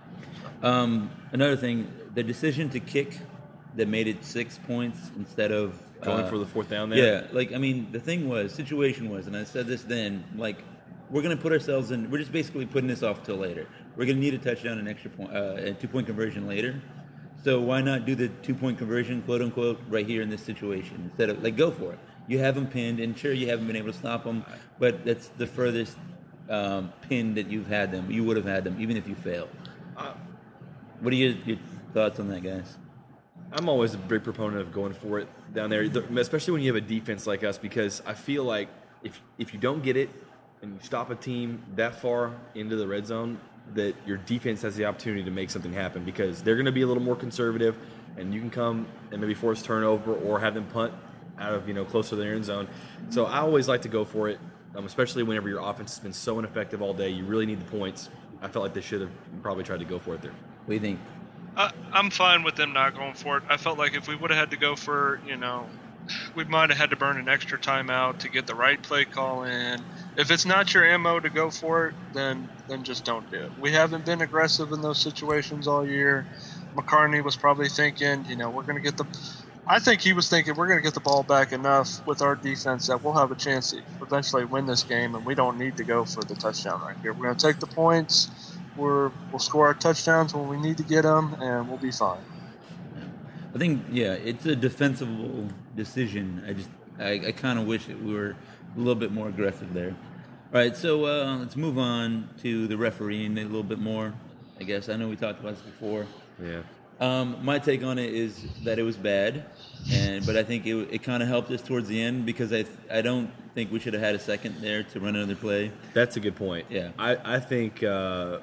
Um, another thing, the decision to kick that made it six points instead of Going uh, for the fourth down there? Yeah, like I mean, the thing was, situation was, and I said this then, like we're gonna put ourselves in. We're just basically putting this off till later. We're gonna need a touchdown, an extra point, uh, a two point conversion later. So why not do the two point conversion, quote unquote, right here in this situation instead of like go for it. You have them pinned, and sure, you haven't been able to stop them, but that's the furthest um, pin that you've had them. You would have had them even if you failed. Uh, What are your, your thoughts on that, guys? I'm always a big proponent of going for it down there, especially when you have a defense like us, because I feel like if if you don't get it and you stop a team that far into the red zone, that your defense has the opportunity to make something happen because they're going to be a little more conservative, and you can come and maybe force turnover or have them punt out of you know close to their end zone. So I always like to go for it, um, especially whenever your offense has been so ineffective all day. You really need the points. I felt like they should have probably tried to go for it there. What do you think? I, I'm fine with them not going for it. I felt like if we would have had to go for, you know, we might have had to burn an extra timeout to get the right play call in. If it's not your M O to go for it, then then just don't do it. We haven't been aggressive in those situations all year. McCartney was probably thinking, you know, we're going to get the – I think he was thinking we're going to get the ball back enough with our defense that we'll have a chance to eventually win this game, and we don't need to go for the touchdown right here. We're going to take the points. We're, we'll score our touchdowns when we need to get them, and we'll be fine. I think, yeah, it's a defensible decision. I just, I, I kind of wish that we were a little bit more aggressive there. All right, so uh, let's move on to the refereeing a little bit more, I guess. I know we talked about this before. Yeah. Um, my take on it is that it was bad, and but I think it, it kind of helped us towards the end because I I don't think we should have had a second there to run another play. That's a good point. Yeah. I, I think uh,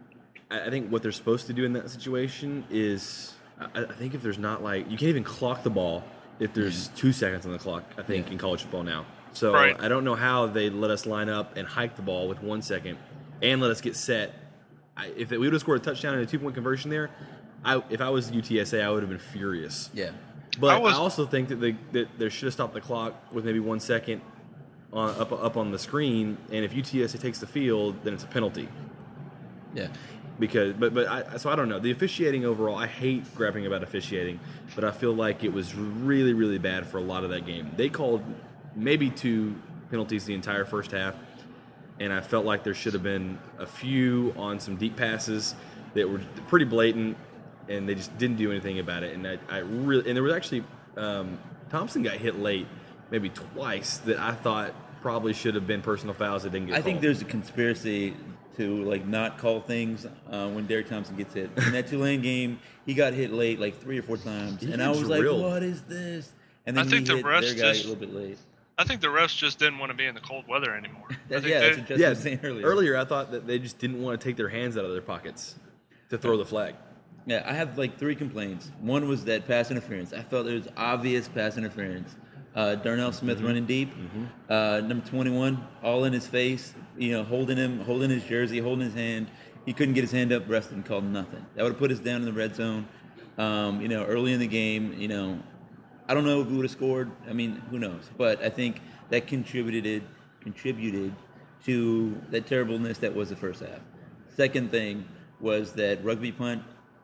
I I think what they're supposed to do in that situation is I, I think if there's not like you can't even clock the ball if there's Yeah. two seconds on the clock. I think Yeah. in college football now. So Right. I don't know how they let us line up and hike the ball with one second and let us get set. I, if we would have scored a touchdown and a two point conversion there, I if I was U T S A, I would have been furious. Yeah. But I was- I also think that they that they should have stopped the clock with maybe one second on up up on the screen, and if U T S A takes the field, then it's a penalty. Yeah. Because, but but I so I don't know the officiating overall. I hate grappling about officiating, but I feel like it was really really bad for a lot of that game. They called maybe two penalties the entire first half, and I felt like there should have been a few on some deep passes that were pretty blatant, and they just didn't do anything about it. And I, I really and there was actually um, Thompson got hit late, maybe twice, that I thought probably should have been personal fouls that didn't get I called. think there's a conspiracy to like not call things uh, when Derek Thompson gets hit. In that Tulane game, he got hit late like three or four times, He and I was drilled. like, "What is this?" And then I think he the hit refs their guy just- a little bit late. I think the refs just didn't want to be in the cold weather anymore. I That, think yeah, they- that's what Justin yeah, was saying earlier. Earlier, I thought that they just didn't want to take their hands out of their pockets to throw the flag. Yeah, I have like three complaints. One was that pass interference. I felt there was obvious pass interference. Uh, Darnell Smith Mm-hmm. running deep. Uh, number twenty-one, all in his face. You know, holding him, holding his jersey, holding his hand. He couldn't get his hand up. Rest and called nothing. That would have put us down in the red zone. Um, you know, early in the game. You know, I don't know if we would have scored. I mean, who knows? But I think that contributed contributed to that terribleness that was the first half. Second thing was that rugby punt.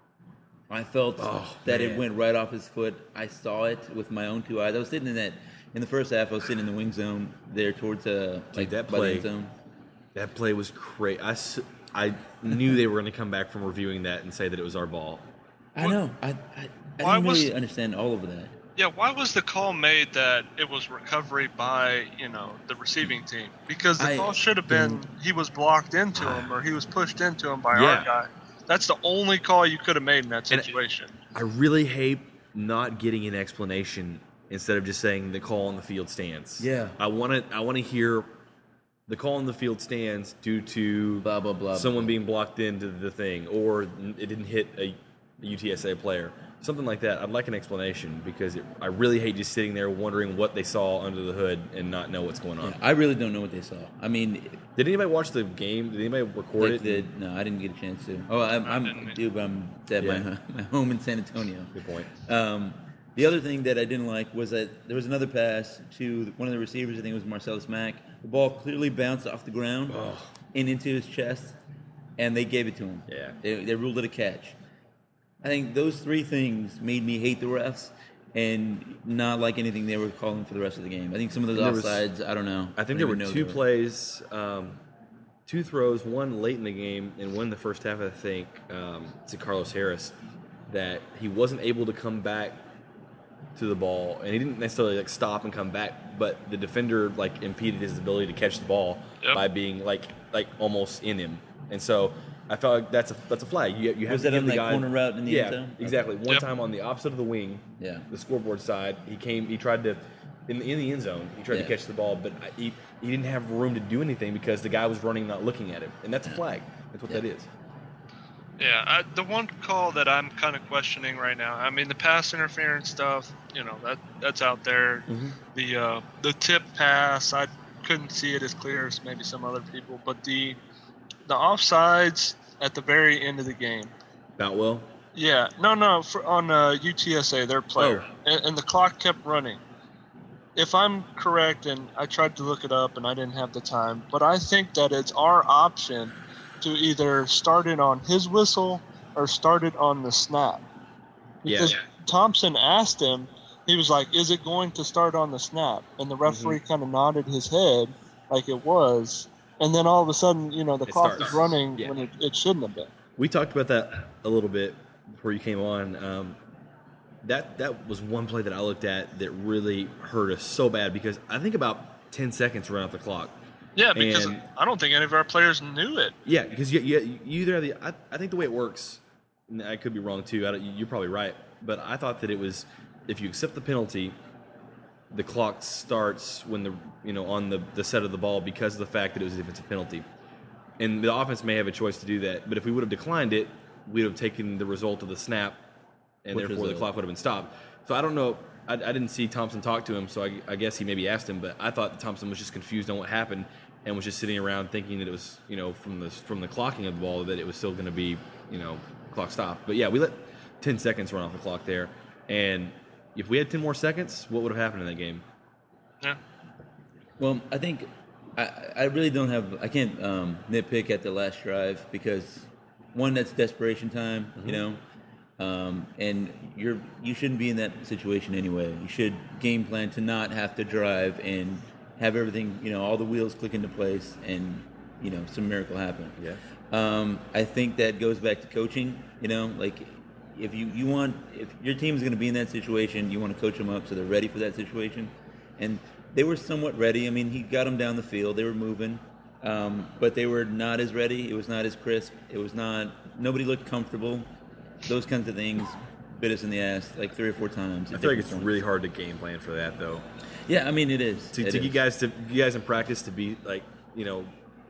I felt Oh, that man. it went right off his foot. I saw it with my own two eyes. I was sitting in that in the first half. I was sitting in the wing zone there towards uh, like that by the play- end zone. That play was great. I, s- I knew they were going to come back from reviewing that and say that it was our ball. I know. I I, I Why didn't was- really understand all of that. Yeah, why was the call made that it was recovery by, you know, the receiving team? Because the I call should have been he was blocked into him or he was pushed into him by Yeah. our guy. That's the only call you could have made in that And- situation. I really hate not getting an explanation instead of just saying the call on the field stands. Yeah. I want to. I want to hear the call on the field stands due to Blah blah blah. someone blah. being blocked into the thing, or it didn't hit a, a U T S A player, something like that. I'd like an explanation because it, I really hate just sitting there wondering what they saw under the hood and not know what's going on. Yeah, I really don't know what they saw. I mean, Did anybody watch the game? Did anybody record like it? the, no, I didn't get a chance to. Oh, I'm, I I'm didn't. dude, but I'm at Yeah. my, my home in San Antonio. Good point. Um, the other thing that I didn't like was that there was another pass to one of the receivers. I think it was Marcellus Mack. The ball clearly bounced off the ground Oh. and into his chest, and they gave it to him. Yeah. They, they ruled it a catch. I think those three things made me hate the refs and not like anything they were calling for the rest of the game. I think some of those And there was- offsides, I don't know. I think I there don't were even know two they plays, um, two throws, one late in the game and one in the first half, I think, um, to Carlos Harris, that he wasn't able to come back to the ball, and he didn't necessarily like stop and come back, but the defender like impeded his ability to catch the ball Yep. by being like like almost in him, and so I felt like that's a that's a flag. You you have Was to that give on the that guy, corner route in the yeah, end zone? exactly. One Yep. time on the opposite of the wing, Yeah. the scoreboard side, he came, he tried to. In the, in the end zone, he tried Yeah. to catch the ball, but I- he, he didn't have room to do anything because the guy was running, not looking at him, and that's a flag. That's what Yeah. that is. Yeah, I, the one call that I'm kind of questioning right now. I mean, the pass interference stuff, you know, that that's out there. Mm-hmm. The uh, the tip pass, I couldn't see it as clear as maybe some other people. But the the offsides at the very end of the game. Boutwell. Yeah, no, no, for, on uh, U T S A, their player, Oh. and, and the clock kept running. if I'm correct, and I tried to look it up and I didn't have the time, but I think that it's our option to either start it on his whistle or start it on the snap. Because Yeah. Thompson asked him, he was like, is it going to start on the snap? And the referee Mm-hmm. kind of nodded his head like it was. And then all of a sudden, you know, the It clock starts. is running Yeah. when it, it shouldn't have been. We talked about that a little bit before you came on. Um, that that was one play that I looked at that really hurt us so bad because I think about ten seconds run off the clock. Yeah, because And- I don't think any of our players knew it. Yeah, because you, you, you either have the. I, I think the way it works, and I could be wrong too. I don't, you're probably right, but I thought that it was if you accept the penalty, the clock starts when the you know on the, the set of the ball because of the fact that it was a defensive penalty, and the offense may have a choice to do that. But if we would have declined it, we'd have taken the result of the snap, and Which therefore was the a- clock would have been stopped. So I don't know. I, I didn't see Thompson talk to him, so I, I guess he maybe asked him. But I thought that Thompson was just confused on what happened and was just sitting around thinking that it was, you know, from the from the clocking of the ball that it was still going to be, you know, clock stop. But yeah, we let ten seconds run off the clock there, and if we had ten more seconds, what would have happened in that game? Yeah. Well, I think I, I really don't have. I can't um, nitpick at the last drive because one, that's desperation time, you know, um, and you're you shouldn't be in that situation anyway. You should game plan to not have to drive and have everything, you know, all the wheels click into place and you know some miracle happen. Yeah. Um, I think that goes back to coaching. You know, like if you, you want if your team is going to be in that situation, you want to coach them up so they're ready for that situation. And they were somewhat ready. I mean, he got them down the field. They were moving, um, but they were not as ready. It was not as crisp. It was not. Nobody looked comfortable. Those kinds of things bit us in the ass like three or four times. I at feel like different it's points. really hard to game plan for that, though. Yeah, I mean it is. To, It to is. you guys, to you guys in practice, to be like, you know,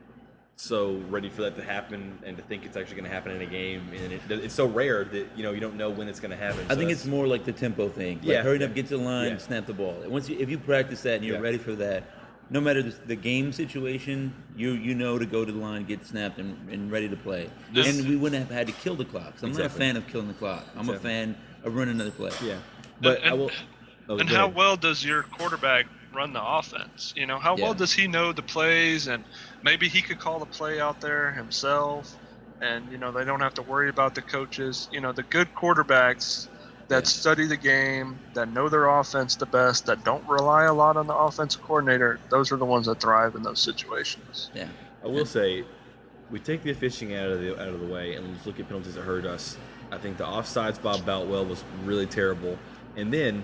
so ready for that to happen, and to think it's actually going to happen in a game, and it, it's so rare that you know you don't know when it's going to happen. I So think that's- it's more like the tempo thing. Like Yeah. hurry up, get to the line, Yeah. snap the ball. Once you, if you practice that and you're Yeah. ready for that, no matter the, the game situation, you you know to go to the line, get snapped, and, and ready to play. This- and we wouldn't have had to kill the clock. So I'm not a Exactly. fan of killing the clock. I'm Exactly. a fan of running another play. yeah. But And- I will. oh, And go how ahead. well does your quarterback run the offense? You know, how Yeah. well does he know the plays? And maybe he could call the play out there himself. And, you know, they don't have to worry about the coaches. You know, the good quarterbacks that Yeah. study the game, that know their offense the best, that don't rely a lot on the offensive coordinator, those are the ones that thrive in those situations. Yeah. I will say, we take the officiating out of the out of the way, and we just look at penalties that hurt us. I think the offsides Bob Boutwell was really terrible, and then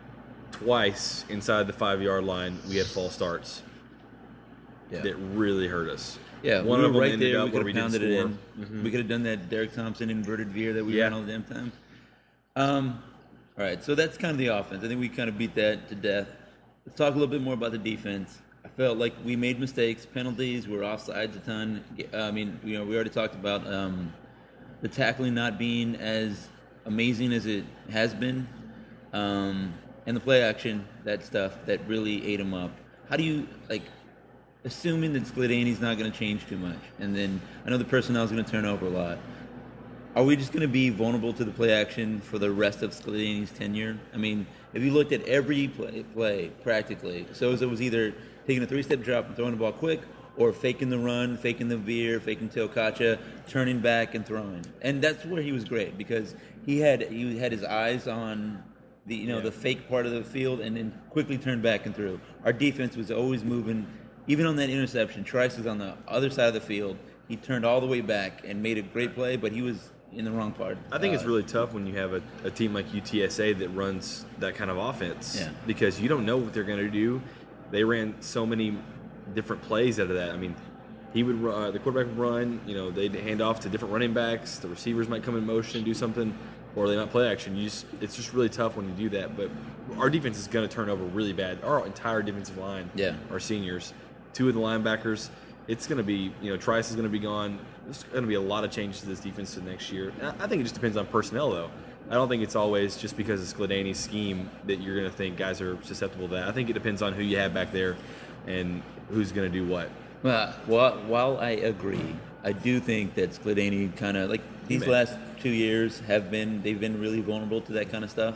twice inside the five yard line we had false starts Yeah. that really hurt us. Yeah, one we of were them right ended there. up We where could we have didn't pounded it score. in. Mhm. We could have done that Derek Thompson inverted veer that we Yeah. ran all the damn time. Um, all right, so that's kind of the offense. I think we kind of beat that to death. Let's talk a little bit more about the defense. I felt like we made mistakes, penalties, we were offsides a ton. I mean, you know, we already talked about um, the tackling not being as amazing as it has been, um, and the play action, that stuff that really ate them up. How do you like? Assuming that Skladany's not going to change too much, and then I know the personnel is going to turn over a lot. Are we just going to be vulnerable to the play action for the rest of Skladany's tenure? I mean, if you looked at every play, play practically, so it was either taking a three-step drop and throwing the ball quick, or faking the run, faking the veer, faking Teokacha, turning back and throwing. And that's where he was great because he had he had his eyes on the you know Yeah. the fake part of the field and then quickly turned back and threw. Our defense was always moving. Even on that interception, Trice was on the other side of the field. He turned all the way back and made a great play, but he was in the wrong part. I think it's Uh, really tough when you have a, a team like U T S A that runs that kind of offense Yeah. because you don't know what they're going to do. They ran so many different plays out of that. I mean, he would run, uh, the quarterback would run. You know, they'd hand off to different running backs. The receivers might come in motion, do something, or they might play action. You just, it's just really tough when you do that. But our defense is going to turn over really bad. Our entire defensive line, Yeah. our seniors, two of the linebackers. It's going to be, you know, Trice is going to be gone. There's going to be a lot of changes to this defense for next year. And I I think it just depends on personnel, though. I don't think it's always just because of Skladany's scheme that you're going to think guys are susceptible to that. I think it depends on who you have back there and who's going to do what. Well, while, while I agree, I do think that Skladany kind of like these Man. last two years have been they've been really vulnerable to that kind of stuff. Yeah.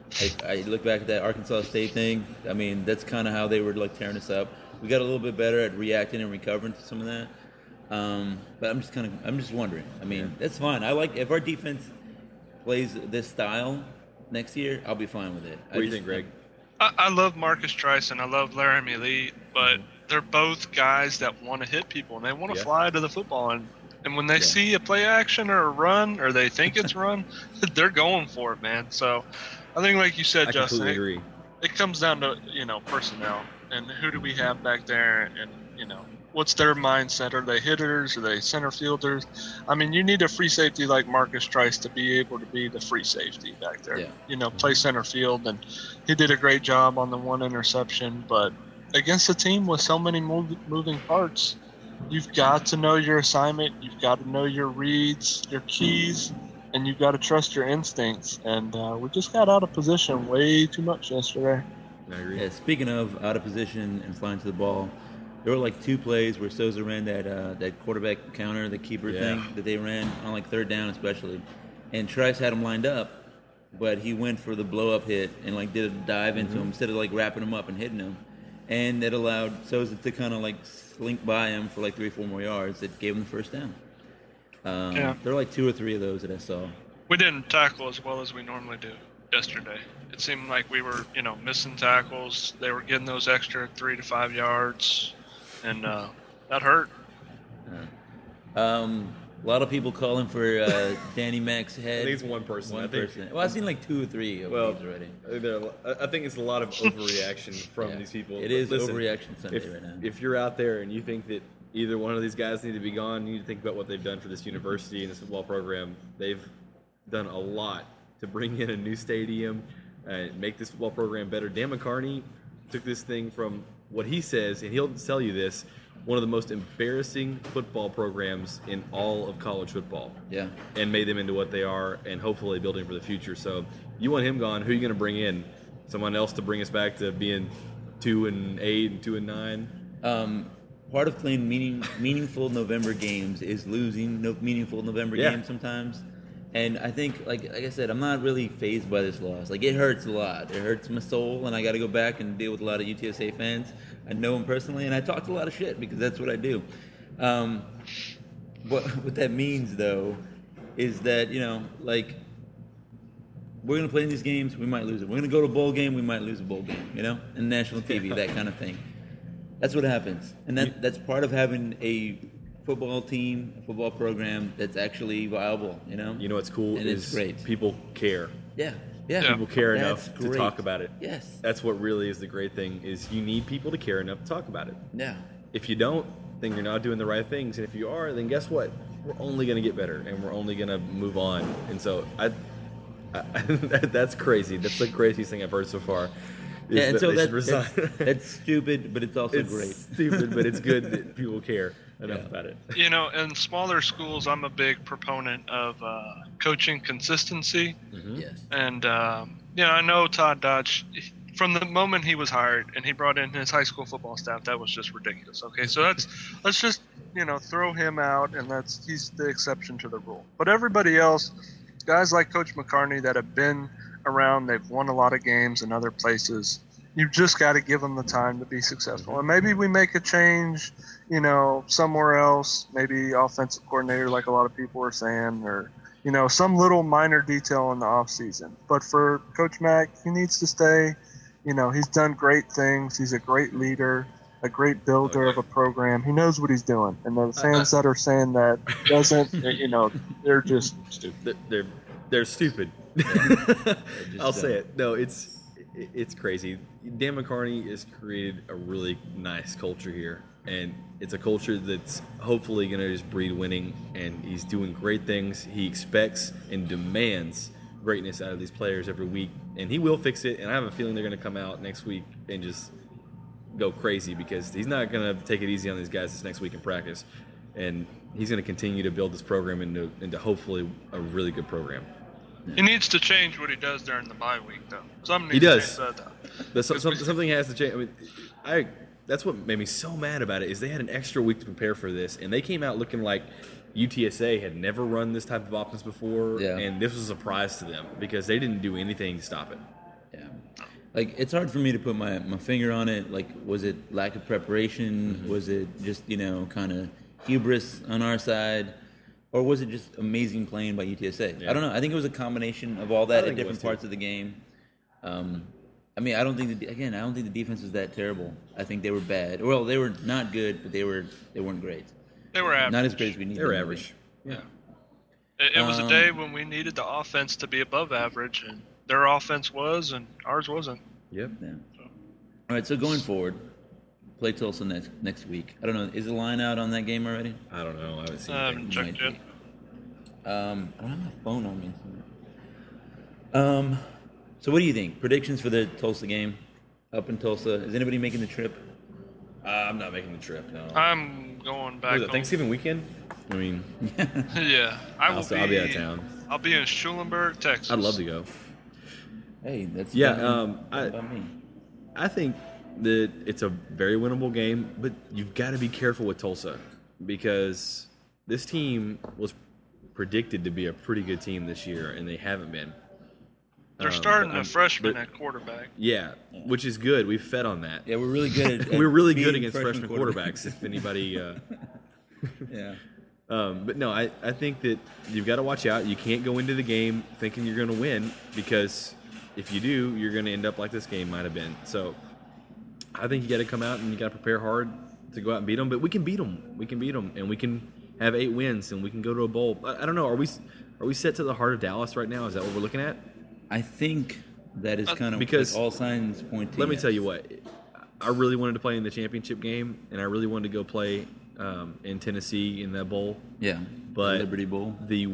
I, I look back at that Arkansas State thing. I mean, that's kind of how they were like tearing us up. We got a little bit better at reacting and recovering to some of that. Um, but I'm just kind of, I'm just wondering. I mean, that's fine. I like if our defense plays this style next year, I'll be fine with it. What do you think, Greg? I, I love Marcus Trice and I love Laramie Lee, but they're both guys that want to hit people and they want to Yeah. fly to the football. And, and when they Yeah. see a play action or a run or they think it's run, they're going for it, man. So I think, like you said, I Justin, completely it, agree. it comes down to, you know, personnel and who do we have back there and, you know, what's their mindset? Are they hitters? Are they center fielders? I mean, you need a free safety like Marcus Trice to be able to be the free safety back there. Yeah. You know, play center field, and he did a great job on the one interception. But against a team with so many mov- moving parts, you've got to know your assignment. You've got to know your reads, your keys, and you've got to trust your instincts. And uh, we just got out of position way too much yesterday. I agree. Yeah, speaking of out of position and flying to the ball, there were like two plays where Souza ran that uh, that quarterback counter, the keeper Yeah. thing that they ran on like third down especially, and Trice had him lined up, but he went for the blow up hit and like did a dive into Mm-hmm. him instead of like wrapping him up and hitting him, and it allowed Souza to kind of like slink by him for like three or four more yards. That gave him the first down. Um, Yeah. There were like two or three of those that I saw. We didn't tackle as well as we normally do yesterday. It seemed like we were, you know, missing tackles. They were getting those extra three to five yards, and uh, that hurt. Um, a lot of people calling for uh, Danny Mack's head. I think it's one person. One I think, person. Well, I've seen like two or three of Well, these already. I think there are- I think it's a lot of overreaction from Yeah. these people. It is Listen, overreaction Sunday if, right now. If you're out there and you think that either one of these guys need to be gone, you need to think about what they've done for this university and this football program. They've done a lot to bring in a new stadium and make this football program better. Dan McCarney took this thing from what he says, and he'll tell you this, one of the most embarrassing football programs in all of college football. Yeah. And made them into what they are, and hopefully building for the future. So you want him gone, who are you going to bring in? Someone else to bring us back to being two and eight and two and nine? Um, part of playing meaning, meaningful November games is losing no, meaningful November Yeah. games sometimes. And I think, like like I said, I'm not really fazed by this loss. Like, it hurts a lot. It hurts my soul, and I got to go back and deal with a lot of U T S A fans. I know them personally, and I talk a lot of shit because that's what I do. Um, what, what that means, though, is that, you know, like, we're going to play in these games, we might lose it. We're going to go to a bowl game, we might lose a bowl game, you know? And national T V, that kind of thing. That's what happens. And that that's part of having a football team, a football program that's actually viable, you know? You know what's cool And is it's great. people care. Yeah, yeah. Yeah. People care That's enough to great. talk about it. Yes. That's what really is the great thing, is you need people to care enough to talk about it. Yeah. If you don't, then you're not doing the right things. And if you are, then guess what? We're only going to get better, and we're only going to move on. And so I, I that's crazy. That's the craziest thing I've heard so far. is Yeah, and that so they that, should resign. that's, that's stupid, but it's also it's great. stupid, but it's good that people care enough Yeah. about it. You know, in smaller schools, I'm a big proponent of uh, coaching consistency. Yes. And, um, you know, I know Todd Dodge, from the moment he was hired and he brought in his high school football staff, that was just ridiculous. Okay, so that's let's just, you know, throw him out, and that's he's the exception to the rule. But everybody else, guys like Coach McCarney that have been around, they've won a lot of games in other places. You've just got to give them the time to be successful. And maybe we make a change, you know, somewhere else, maybe offensive coordinator like a lot of people are saying, or, you know, some little minor detail in the offseason. But for Coach Mack, he needs to stay. You know, he's done great things. He's a great leader, a great builder of a program. He knows what he's doing. And the fans that are saying that doesn't, you know, they're just stupid. They're they're, they're stupid. I'll say it. No, it's it's crazy. Dan McCarney has created a really nice culture here, and it's a culture that's hopefully going to just breed winning. And he's doing great things. He expects and demands greatness out of these players every week, and he will fix it. And I have a feeling they're going to come out next week and just go crazy, because he's not going to take it easy on these guys this next week in practice, and he's going to continue to build this program into into hopefully a really good program. He needs to change what he does during the bye week, though. Something He needs does. to change that, though. That's some, some, something has to change. I mean, I that's what made me so mad about it, is they had an extra week to prepare for this, and they came out looking like U T S A had never run this type of offense before, Yeah. and this was a surprise to them because they didn't do anything to stop it. like it's hard for me to put my, my finger on it. Like, was it lack of preparation? Mm-hmm. Was it just, you know, kind of hubris on our side? Or was it just amazing playing by U T S A? Yeah. I don't know. I think it was a combination of all that at different parts of the game. Um, I mean, I don't think the, again, I don't think the defense was that terrible. I think they were bad. Well, they were not good, but they were they weren't great. They were average. Not as great as we needed. They were average. Yeah. It, it was um, a day when we needed the offense to be above average, and their offense was, and ours wasn't. Yep. Yeah. So. All right. So going forward, play Tulsa next next week. I don't know. Is the line out on that game already? I don't know. I haven't seen I anything. haven't checked yet. Um, I don't have my phone on me. Um, so what do you think? Predictions for the Tulsa game up in Tulsa? Is anybody making the trip? Uh, I'm not making the trip. No. I'm going back. What is it, Thanksgiving weekend? I mean, yeah, I will also, be. I'll be out of town. I'll be in Schulenburg, Texas. I'd love to go. Hey, that's yeah. about Um, me. I, about me. I think that it's a very winnable game, but you've got to be careful with Tulsa because this team was predicted to be a pretty good team this year, and they haven't been. They're um, starting a freshman but, at quarterback. Yeah, yeah, which is good. We've fed on that. Yeah, we're really good at, at we're really good against freshman, freshman quarterbacks. If anybody, uh, yeah. Um, but no, I, I think that you've got to watch out. You can't go into the game thinking you're going to win because if you do, you're going to end up like this game might have been. So I think you got to come out and you got to prepare hard to go out and beat them. But we can beat them. We can beat them, and we can have eight wins, and we can go to a bowl. I, I don't know. Are we are we set to the heart of Dallas right now? Is that what we're looking at? I think that is kind of because like all signs point to Let me yes. tell you what. I really wanted to play in the championship game, and I really wanted to go play um, in Tennessee in that bowl. Yeah, but the Liberty Bowl. The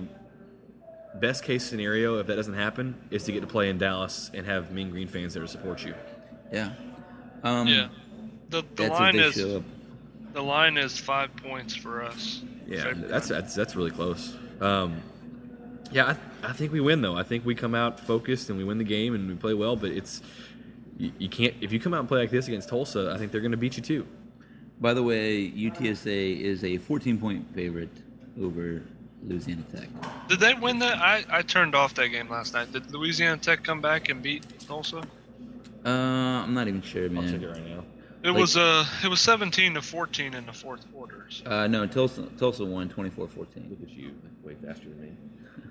best case scenario, if that doesn't happen, is to get to play in Dallas and have Mean Green fans there to support you. Yeah. Um, yeah. The the that's line if they is show up. the line is five points for us. Yeah, February. that's that's that's really close. Um, yeah, I, I think we win though. I think we come out focused and we win the game and we play well. But it's you, you can't if you come out and play like this against Tulsa. I think they're going to beat you too. By the way, U T S A is a fourteen-point favorite over Louisiana Tech. Did they win that? I, I turned off that game last night. Did Louisiana Tech come back and beat Tulsa? Uh, I'm not even sure, man. I'll check it right now. It Like- was uh it was seventeen to fourteen in the fourth quarter. So. Uh, no, Tulsa, Tulsa won twenty-four fourteen. Look at you, way faster than me.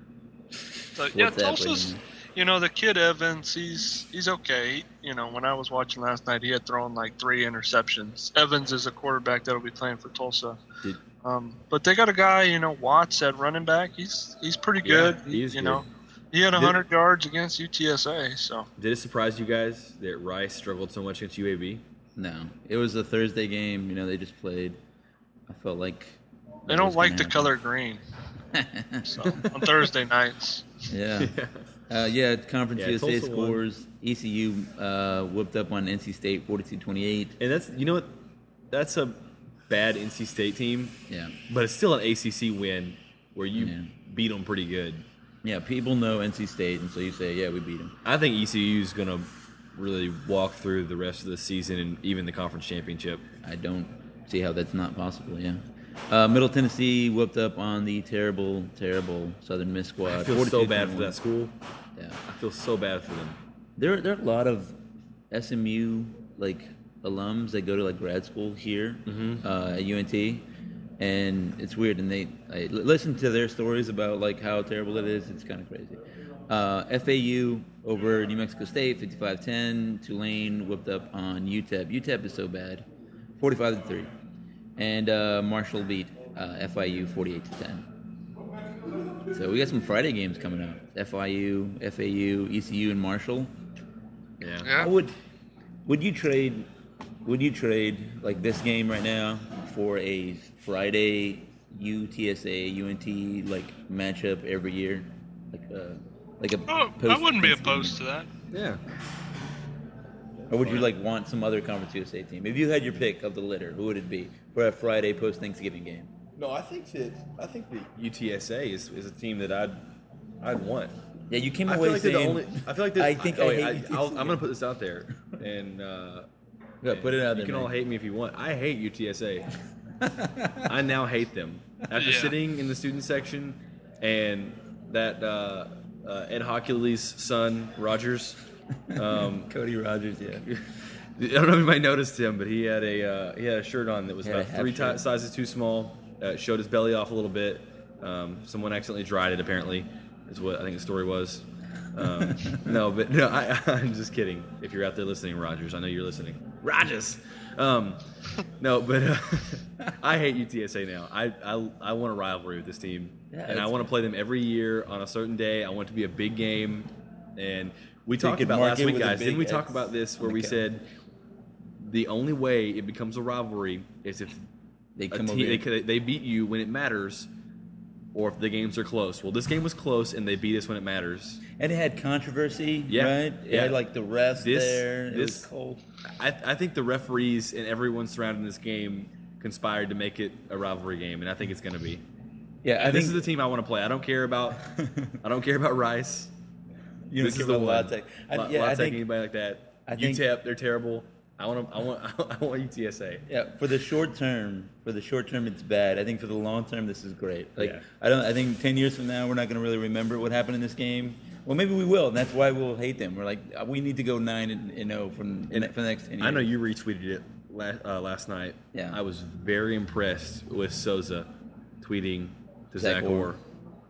So, yeah, What's that, Tulsa's, Brandon? you know, the kid Evans, he's he's okay. You know, when I was watching last night, he had thrown like three interceptions. Evans is a quarterback that'll be playing for Tulsa. Did, Um, but they got a guy, you know, Watts at running back. He's he's pretty Yeah, good. he is you good. know, he had Did- one hundred yards against U T S A. So did it surprise you guys that Rice struggled so much against U A B? No, it was a Thursday game. You know, they just played. I felt like they that don't was like gonna the happen. color green. So on Thursday nights. Yeah. Uh, yeah, Conference Yeah, U S A Tulsa won. scores. E C U uh, whooped up on N C State forty-two twenty-eight. And that's you know what, that's a bad N C State team, Yeah. but it's still an A C C win where you Yeah. beat them pretty good. Yeah, people know N C State, and so you say, yeah, we beat them. I think E C U is going to really walk through the rest of the season and even the conference championship. I don't see how that's not possible, yeah. Uh, Middle Tennessee whooped up on the terrible, terrible Southern Miss squad. I feel so bad for forty-two twenty-one. that school. Yeah. I feel so bad for them. There, there are a lot of S M U like alums that go to like grad school here Mm-hmm. uh, at U N T, and it's weird. And they I l- listen to their stories about like how terrible it is. It's kind of crazy. Uh, F A U over New Mexico State, fifty-five ten. Tulane whipped up on U T E P. U T E P is so bad, forty-five to three. And uh, Marshall beat uh, F I U forty-eight to ten. So we got some Friday games coming up. F I U, F A U, E C U, and Marshall. Yeah. Yeah. I would. Would you trade? Would you trade like this game right now for a Friday U T S A U N T like matchup every year, like a like a? Oh, I post- wouldn't be opposed to that. Yeah. Or would you like want some other Conference U S A team? If you had your pick of the litter, who would it be for a Friday post Thanksgiving game? No, I think that I think that U T S A is, is a team that I'd I'd want. Yeah, you came I away feel like they're saying. the only. I feel like they're, I think oh, I wait, hate I, U T S A. I'll, I'm going to put this out there, and uh, Yeah, put it out you there. can all man. hate me if you want. I hate U T S A. I now hate them after Yeah. sitting in the student section and that uh, uh, Ed Hockley's son Rogers Um, Cody Rogers, yeah. I don't know if you might noticed him, but he had a uh, he had a shirt on that was He had about a half three shirt. ti- sizes too small. Uh, showed his belly off a little bit. Um, someone accidentally dried it. Apparently, is what I think the story was. Um, no, but no, I, I'm just kidding. If you're out there listening, Rogers, I know you're listening. Rogers. Um, no, but uh, I hate U T S A now. I, I I want a rivalry with this team, Yeah, and I it's- want to play them every year on a certain day. I want it to be a big game, and we So you talked could about mark last it week, with a guys. Didn't big we talk X about this on where the we calendar. said the only way it becomes a rivalry is if They a come team, over they, here. could- they beat you when it matters, or if the games are close. Well, this game was close, and they beat us when it matters. And it had controversy, Yeah, right? It yeah. had like the refs This- there. It this- was cold. I, I think the referees and everyone surrounding this game conspired to make it a rivalry game, and I think it's going to be. Yeah, I this think is the team I want to play. I don't care about. I don't care about Rice. you This don't is care the about one. La Tech. I, La, yeah, La I Tech, think anybody like that. I think- U T E P, they're terrible. I want. 'em- I want. I want U T S A. yeah, for the short term, for the short term, it's bad. I think for the long term, this is great. Like, Yeah. I don't. I think ten years from now, we're not going to really remember what happened in this game. Well, maybe we will, and that's why we'll hate them. We're like, we need to go nine and, and zero from And for the next ten years. I know you retweeted it last, uh, last night. Yeah. I was very impressed with Souza tweeting to Zach, Zach Orr. Orr.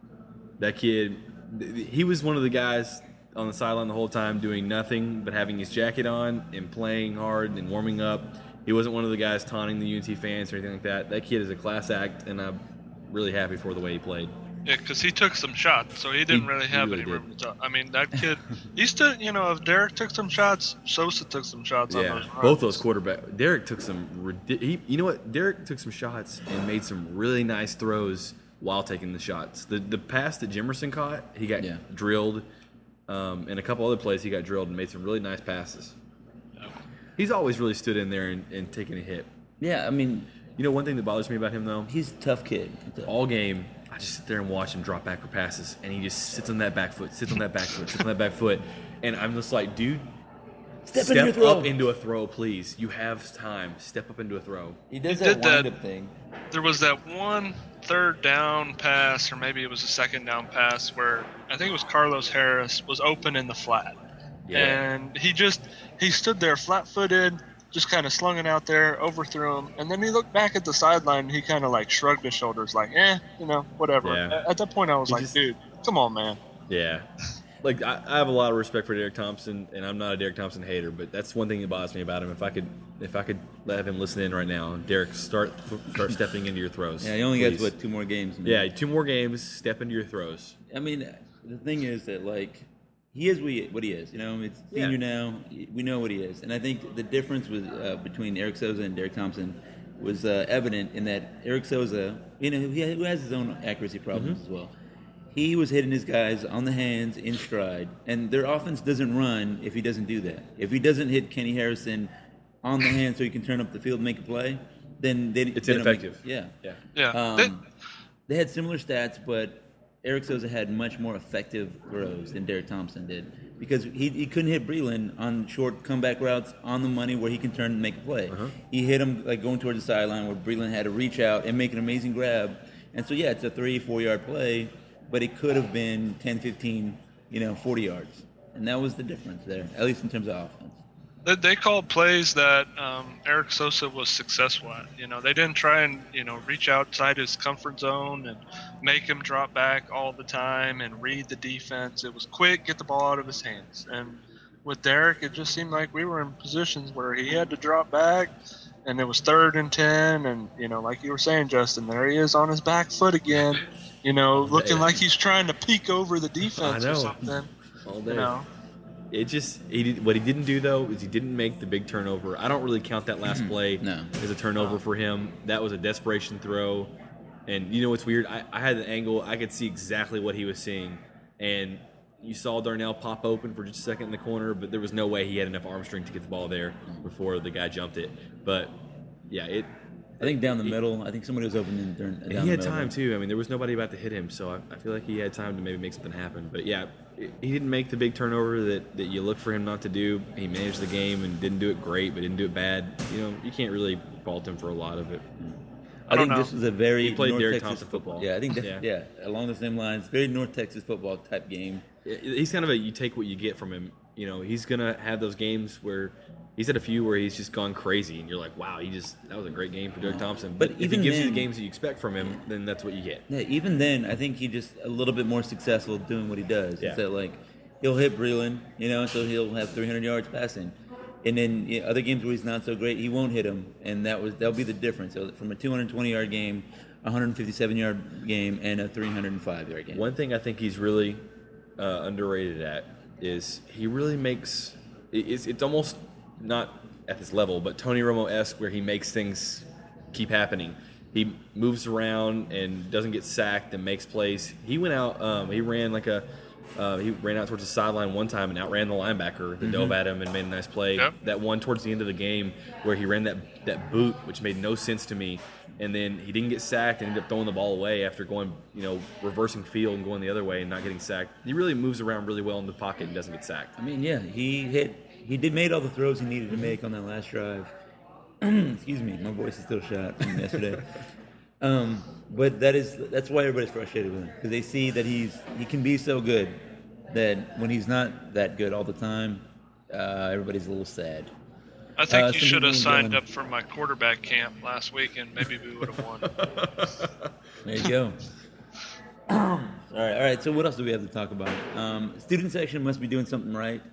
That kid, th- th- he was one of the guys on the sideline the whole time doing nothing but having his jacket on and playing hard and warming up. He wasn't one of the guys taunting the U N T fans or anything like that. That kid is a class act, and I'm really happy for the way he played. Yeah, because he took some shots, so he didn't He- really he have really any room did. to talk. I mean, that kid, he still, you know, if Derek took some shots, Sosa took some shots on Yeah, those runs. both those quarterbacks. Derek took some. ridi- He, you know what? Derek took some shots and made some really nice throws while taking the shots. The the pass that Jimerson caught, he got Yeah. drilled, um, and a couple other plays he got drilled and made some really nice passes. He's always really stood in there and, and taken a hit. Yeah, I mean, You know, one thing that bothers me about him though, he's a tough kid. all game, I just sit there and watch him drop back for passes, and he just sits on that back foot, sits on that back foot, sits on that back foot, and I'm just like, dude, Step, step in your throw. up into a throw, please. You have time. Step up into a throw. He does He that did that- wind-up thing. There was that one third down pass, or maybe it was a second down pass, where I think it was Carlos Harris was open in the flat. Yeah. And he just, he stood there flat footed, just kind of slung it out there, overthrew him. And then he looked back at the sideline and he kind of like shrugged his shoulders, like, eh, you know, whatever. Yeah. At, at that point, I was He like, just- dude, come on, man. Yeah. Like, I, I have a lot of respect for Derek Thompson, and I'm not a Derek Thompson hater, but that's one thing that bothers me about him. If I could if I could let him listen in right now, Derek, start start stepping into your throws. Yeah, he only please. gets what two more games. man. Yeah, two more games, step into your throws. I mean, the thing is that like he is what he, what he is. You know, it's Yeah. senior now. We know what he is, and I think the difference with uh, between Eric Souza and Derek Thompson was uh, evident in that Eric Souza, you know, he who has his own accuracy problems Mm-hmm. as well. He was hitting his guys on the hands in stride, and their offense doesn't run if he doesn't do that. If he doesn't hit Kenny Harrison on the hand so he can turn up the field and make a play, then they, It's they don't make- ineffective. yeah. Yeah. Yeah. Um, They- they had similar stats, but Eric Souza had much more effective throws than Derek Thompson did because he, he couldn't hit Breland on short comeback routes on the money where he can turn and make a play. Uh-huh. He hit him like going towards the sideline where Breland had to reach out and make an amazing grab. And so, yeah, it's a three, four yard play, but it could have been ten, fifteen, you know, forty yards. And that was the difference there, at least in terms of offense. They, they called plays that um, Eric Sosa was successful at. You know, they didn't try and, you know, reach outside his comfort zone and make him drop back all the time and read the defense. It was quick, get the ball out of his hands. And with Derek, it just seemed like we were in positions where he had to drop back, and it was third and ten. And, you know, like you were saying, Justin, there he is on his back foot again, you know, looking like he's trying to peek over the defense I know. or something. All day. You know. It just he did, what he didn't do though is he didn't make the big turnover. I don't really count that last play No. as a turnover for him. That was a desperation throw, and you know what's weird? I, I had an angle. I could see exactly what he was seeing, and you saw Darnell pop open for just a second in the corner, but there was no way he had enough arm strength to get the ball there before the guy jumped it. But yeah, it. I think down the middle, I think somebody was open in, during, down He the had middle. time too. I mean, there was nobody about to hit him, so I, I feel like he had time to maybe make something happen. But yeah, it, he didn't make the big turnover that, that you look for him not to do. He managed the game and didn't do it great, but didn't do it bad. You know, you can't really fault him for a lot of it. I, I don't think know. this was a very He played North Derek Texas Thompson football. Yeah, I think that, Yeah. yeah. along the same lines, very North Texas football type game. He's kind of a you take what you get from him You know, he's gonna have those games where he's had a few where he's just gone crazy, and you're like, wow, he just that was a great game for Derek Thompson. But, But if he even gives you then- the games that you expect from him, then that's what you get. Yeah, even then, I think he just a little bit more successful doing what he does. Yeah. Is that like he'll hit Breland, you know, so he'll have three hundred yards passing, and then you know, other games where he's not so great, he won't hit him, and that was that'll be the difference. So from a two hundred twenty yard game, a one hundred fifty-seven yard game, and a three hundred five yard game. One thing I think he's really uh, underrated at is he really makes it- it's, it's almost not at this level, but Tony Romo-esque where he makes things keep happening. He moves around and doesn't get sacked and makes plays. He went out, um, he ran like a, uh, he ran out towards the sideline one time and outran the linebacker that dove at him and made a nice play. Yep. That one towards the end of the game where he ran that that boot, which made no sense to me, and then he didn't get sacked and ended up throwing the ball away after going, you know, reversing field and going the other way and not getting sacked. He really moves around really well in the pocket and doesn't get sacked. I mean, yeah, he hit, he did made all the throws he needed to make on that last drive. Excuse me, my voice is still shot from yesterday. Um, but that is that's why everybody's frustrated with him because they see that he's he can be so good that when he's not that good all the time, uh, everybody's a little sad. I think Uh, you some should have people signed going- up for my quarterback camp last week, and maybe we would have won. There you go. all right, all right. So what else do we have to talk about? Um, student section must be doing something right.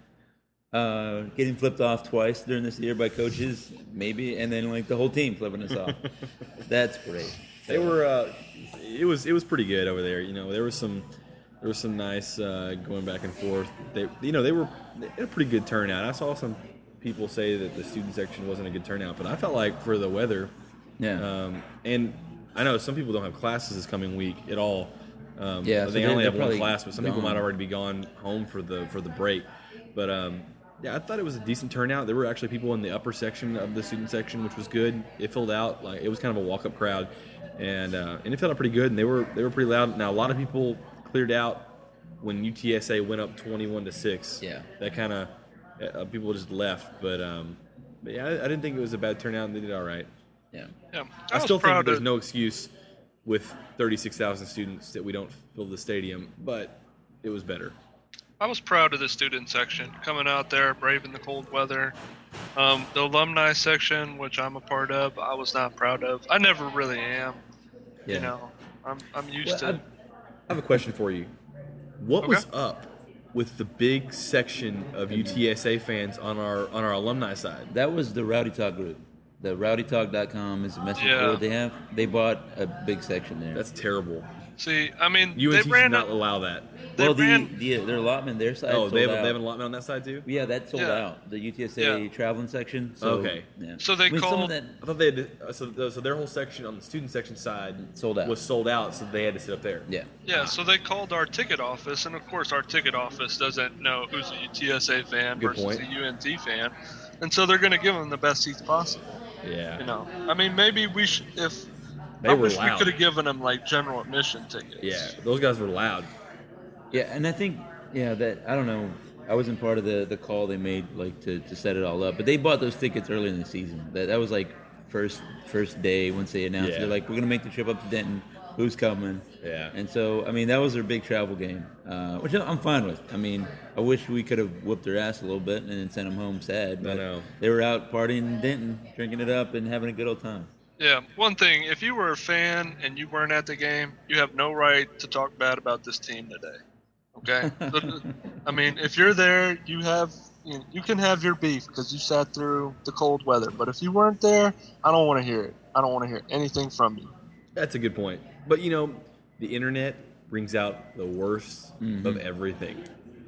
Uh, getting flipped off twice during this year by coaches, maybe, and then like the whole team flipping us off. That's great. They were. Uh, it was. It was pretty good over there. You know, there was some. There was some nice uh, going back and forth. They, you know, they were they had a pretty good turnout. I saw some people say that the student section wasn't a good turnout, but I felt like for the weather, Yeah. um, and I know some people don't have classes this coming week at all. Um, Yeah, I so think they're- I only they're have one probably class, but some people gone. might already be gone home for the for the break. But um, yeah, I thought it was a decent turnout. There were actually people in the upper section of the student section, which was good. It filled out like it was kind of a walk up crowd, and uh, and it filled out pretty good. And they were they were pretty loud. Now a lot of people cleared out when U T S A went up twenty-one to six. Yeah. that kind of uh, people just left. But um, but yeah, I, I didn't think it was a bad turnout. And they did all right. Yeah. Yeah, I, was still think proud that there's of- no excuse with thirty-six thousand students that we don't fill the stadium, but it was better. I was proud of the student section coming out there, braving the cold weather. Um, the alumni section, which I'm a part of, I was not proud of. I never really am. Yeah. You know, I'm I'm used Well, to. I, I have a question for you. What Okay. was up with the big section of U T S A fans on our on our alumni side? That was the Rowdy Talk group. The rowdy talk dot com is a message Yeah. board they have. They bought a big section there. That's terrible. See, I mean, U they N T should ran not a, allow that. they well, the, ran- the their allotment, their side. Oh, sold they have, out. they have an allotment on that side too? Yeah, that sold Yeah. out. The U T S A Yeah. traveling section. So, Okay. Yeah. So they I mean, some of called- that I thought they had to, so, the, so their whole section on the student section side Sold out. was sold out, so they had to sit up there. Yeah. Yeah, so they called our ticket office, and of course, our ticket office doesn't know who's a U T S A fan Good versus point. a U N T fan, and so they're going to give them the best seats possible. Yeah. You know, I mean, maybe we should. If They I were wish loud. we could have given them like general admission tickets. Yeah, those guys were loud. Yeah, and I think yeah that I don't know. I wasn't part of the, the call they made like to, to set it all up, but they bought those tickets early in the season. That that was like first first day once they announced Yeah. they're like we're gonna make the trip up to Denton. Who's coming? Yeah. And so I mean that was their big travel game, uh, which I'm fine with. I mean I wish we could have whooped their ass a little bit and then sent them home sad. But know. they were out partying in Denton, drinking it up, and having a good old time. Yeah, one thing, if you were a fan and you weren't at the game, you have no right to talk bad about this team today. Okay? So, I mean, if you're there, you have you, know, you can have your beef because you sat through the cold weather. But if you weren't there, I don't want to hear it. I don't want to hear anything from you. That's a good point. But you know, the internet brings out the worst of everything.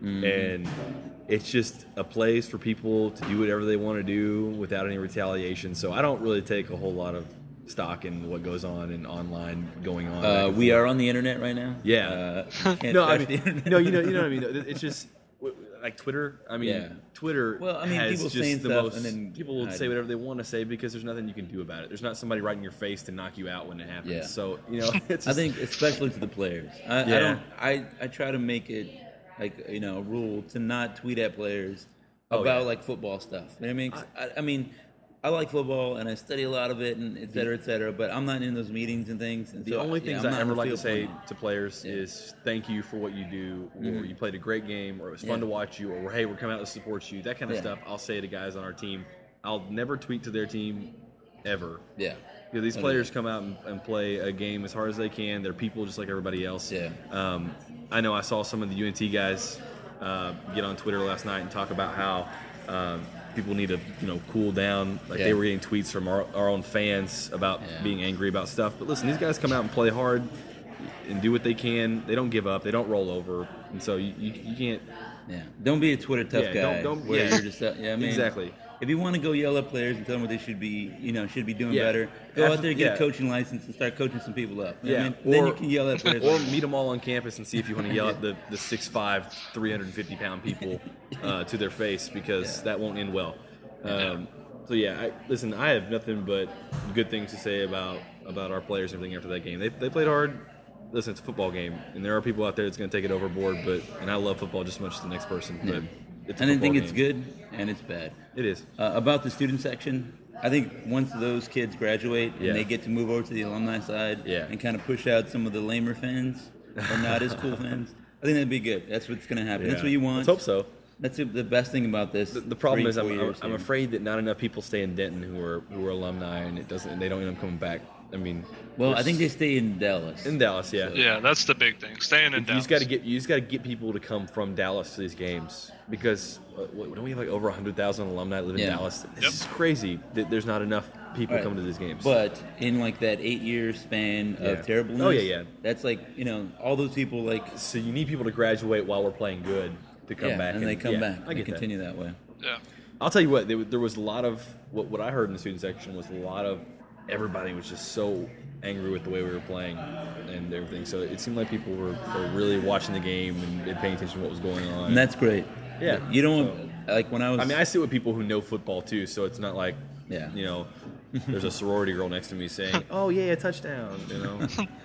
And it's just a place for people to do whatever they want to do without any retaliation. So I don't really take a whole lot of stock in what goes on and online going on. back Uh, and we forth. are on the internet right now. Yeah. Uh, you can't No, I touch mean, the internet. no, you know, you know what I mean. It's just like Twitter. I mean, Yeah. Twitter. Well, I mean, has people just saying the stuff most. and then people will hiding. say whatever they want to say because there's nothing you can do about it. There's not somebody right in your face to knock you out when it happens. Yeah. So you know, it's I just, think especially to the players. I, Yeah. I don't. I, I try to make it like you know a rule to not tweet at players Oh, about yeah. like football stuff. You know what I mean, 'Cause I, I mean, I like football and I study a lot of it and et cetera, et cetera, but I'm not in those meetings and things. And The so, only yeah, things I'm I not in ever the like to field say playing. to players Yeah. is thank you for what you do, or Mhm. you played a great game, or it was fun Yeah. to watch you, or hey, we're coming out to support you. That kind of Yeah. stuff. I'll say to guys on our team. I'll never tweet to their team ever. Yeah. Because these I players do. come out and, and play a game as hard as they can. They're people just like everybody else. Yeah. Um, I know I saw some of the U N T guys uh, get on Twitter last night and talk about how um, people need to, you know, cool down. Like Yeah. they were getting tweets from our, our own fans about Yeah. being angry about stuff. But listen, these guys come out and play hard and do what they can. They don't give up. They don't roll over. And so you, you, you can't. Yeah. Don't be a Twitter tough Yeah, guy. don't- don't- where yeah. you're just uh, yeah, I mean, Exactly. If you want to go yell at players and tell them what they should be, you know, should be doing Yeah. better, go out After- there, get yeah. a coaching license, and start coaching some people up. You know Yeah, what I mean? Then or- you can yell at players. Or meet them all on campus and see if you want to yell at the, the six five, three hundred fifty pound people uh, to their face, because Yeah. that won't end well. Um, so yeah, I, listen, I have nothing but good things to say about about our players and everything after that game. They, they played hard. Listen, it's a football game, and there are people out there that's going to take it overboard. But and I love football just as much as the next person. But it's a And I think football it's game. good and it's bad. It is. Uh, about the student section, I think once those kids graduate Yeah. and they get to move over to the alumni side Yeah. and kind of push out some of the lamer fans or not as cool fans, I think that'd be good. That's what's going to happen. That's Yeah. what you want. Let's hope so. That's the- the best thing about this. The, the problem three, is, I'm, four I'm, years I'm here. afraid that not enough people stay in Denton who are who are alumni, and it doesn't. And they don't end up coming back. I mean, Well, I there's- think they stay in Dallas. in Dallas, yeah. Yeah, that's the big thing. Staying in You Dallas. just got to get you just got to get people to come from Dallas to these games, because uh, what, don't we have like over hundred thousand alumni live in Yeah. Dallas? It's Yep. just crazy that there's not enough people Right. coming to these games. But in like that eight-year span Yeah. of terribleness, Oh, yeah, yeah. that's like, you know, all those people like, so you need people to graduate while we're playing good to come yeah, back, and they come yeah, back. I They get that. continue that way. Yeah. I'll tell you what, there, there was a lot of what, what I heard in the student section was a lot of everybody was just so angry with the way we were playing and everything. So it seemed like people were, were really watching the game and, and paying attention to what was going on. And that's great. Yeah. You don't, like when I was... I mean, I sit with people who know football too, so it's not like, Yeah. you know, there's a sorority girl next to me saying, "Oh yeah, a touchdown," you know.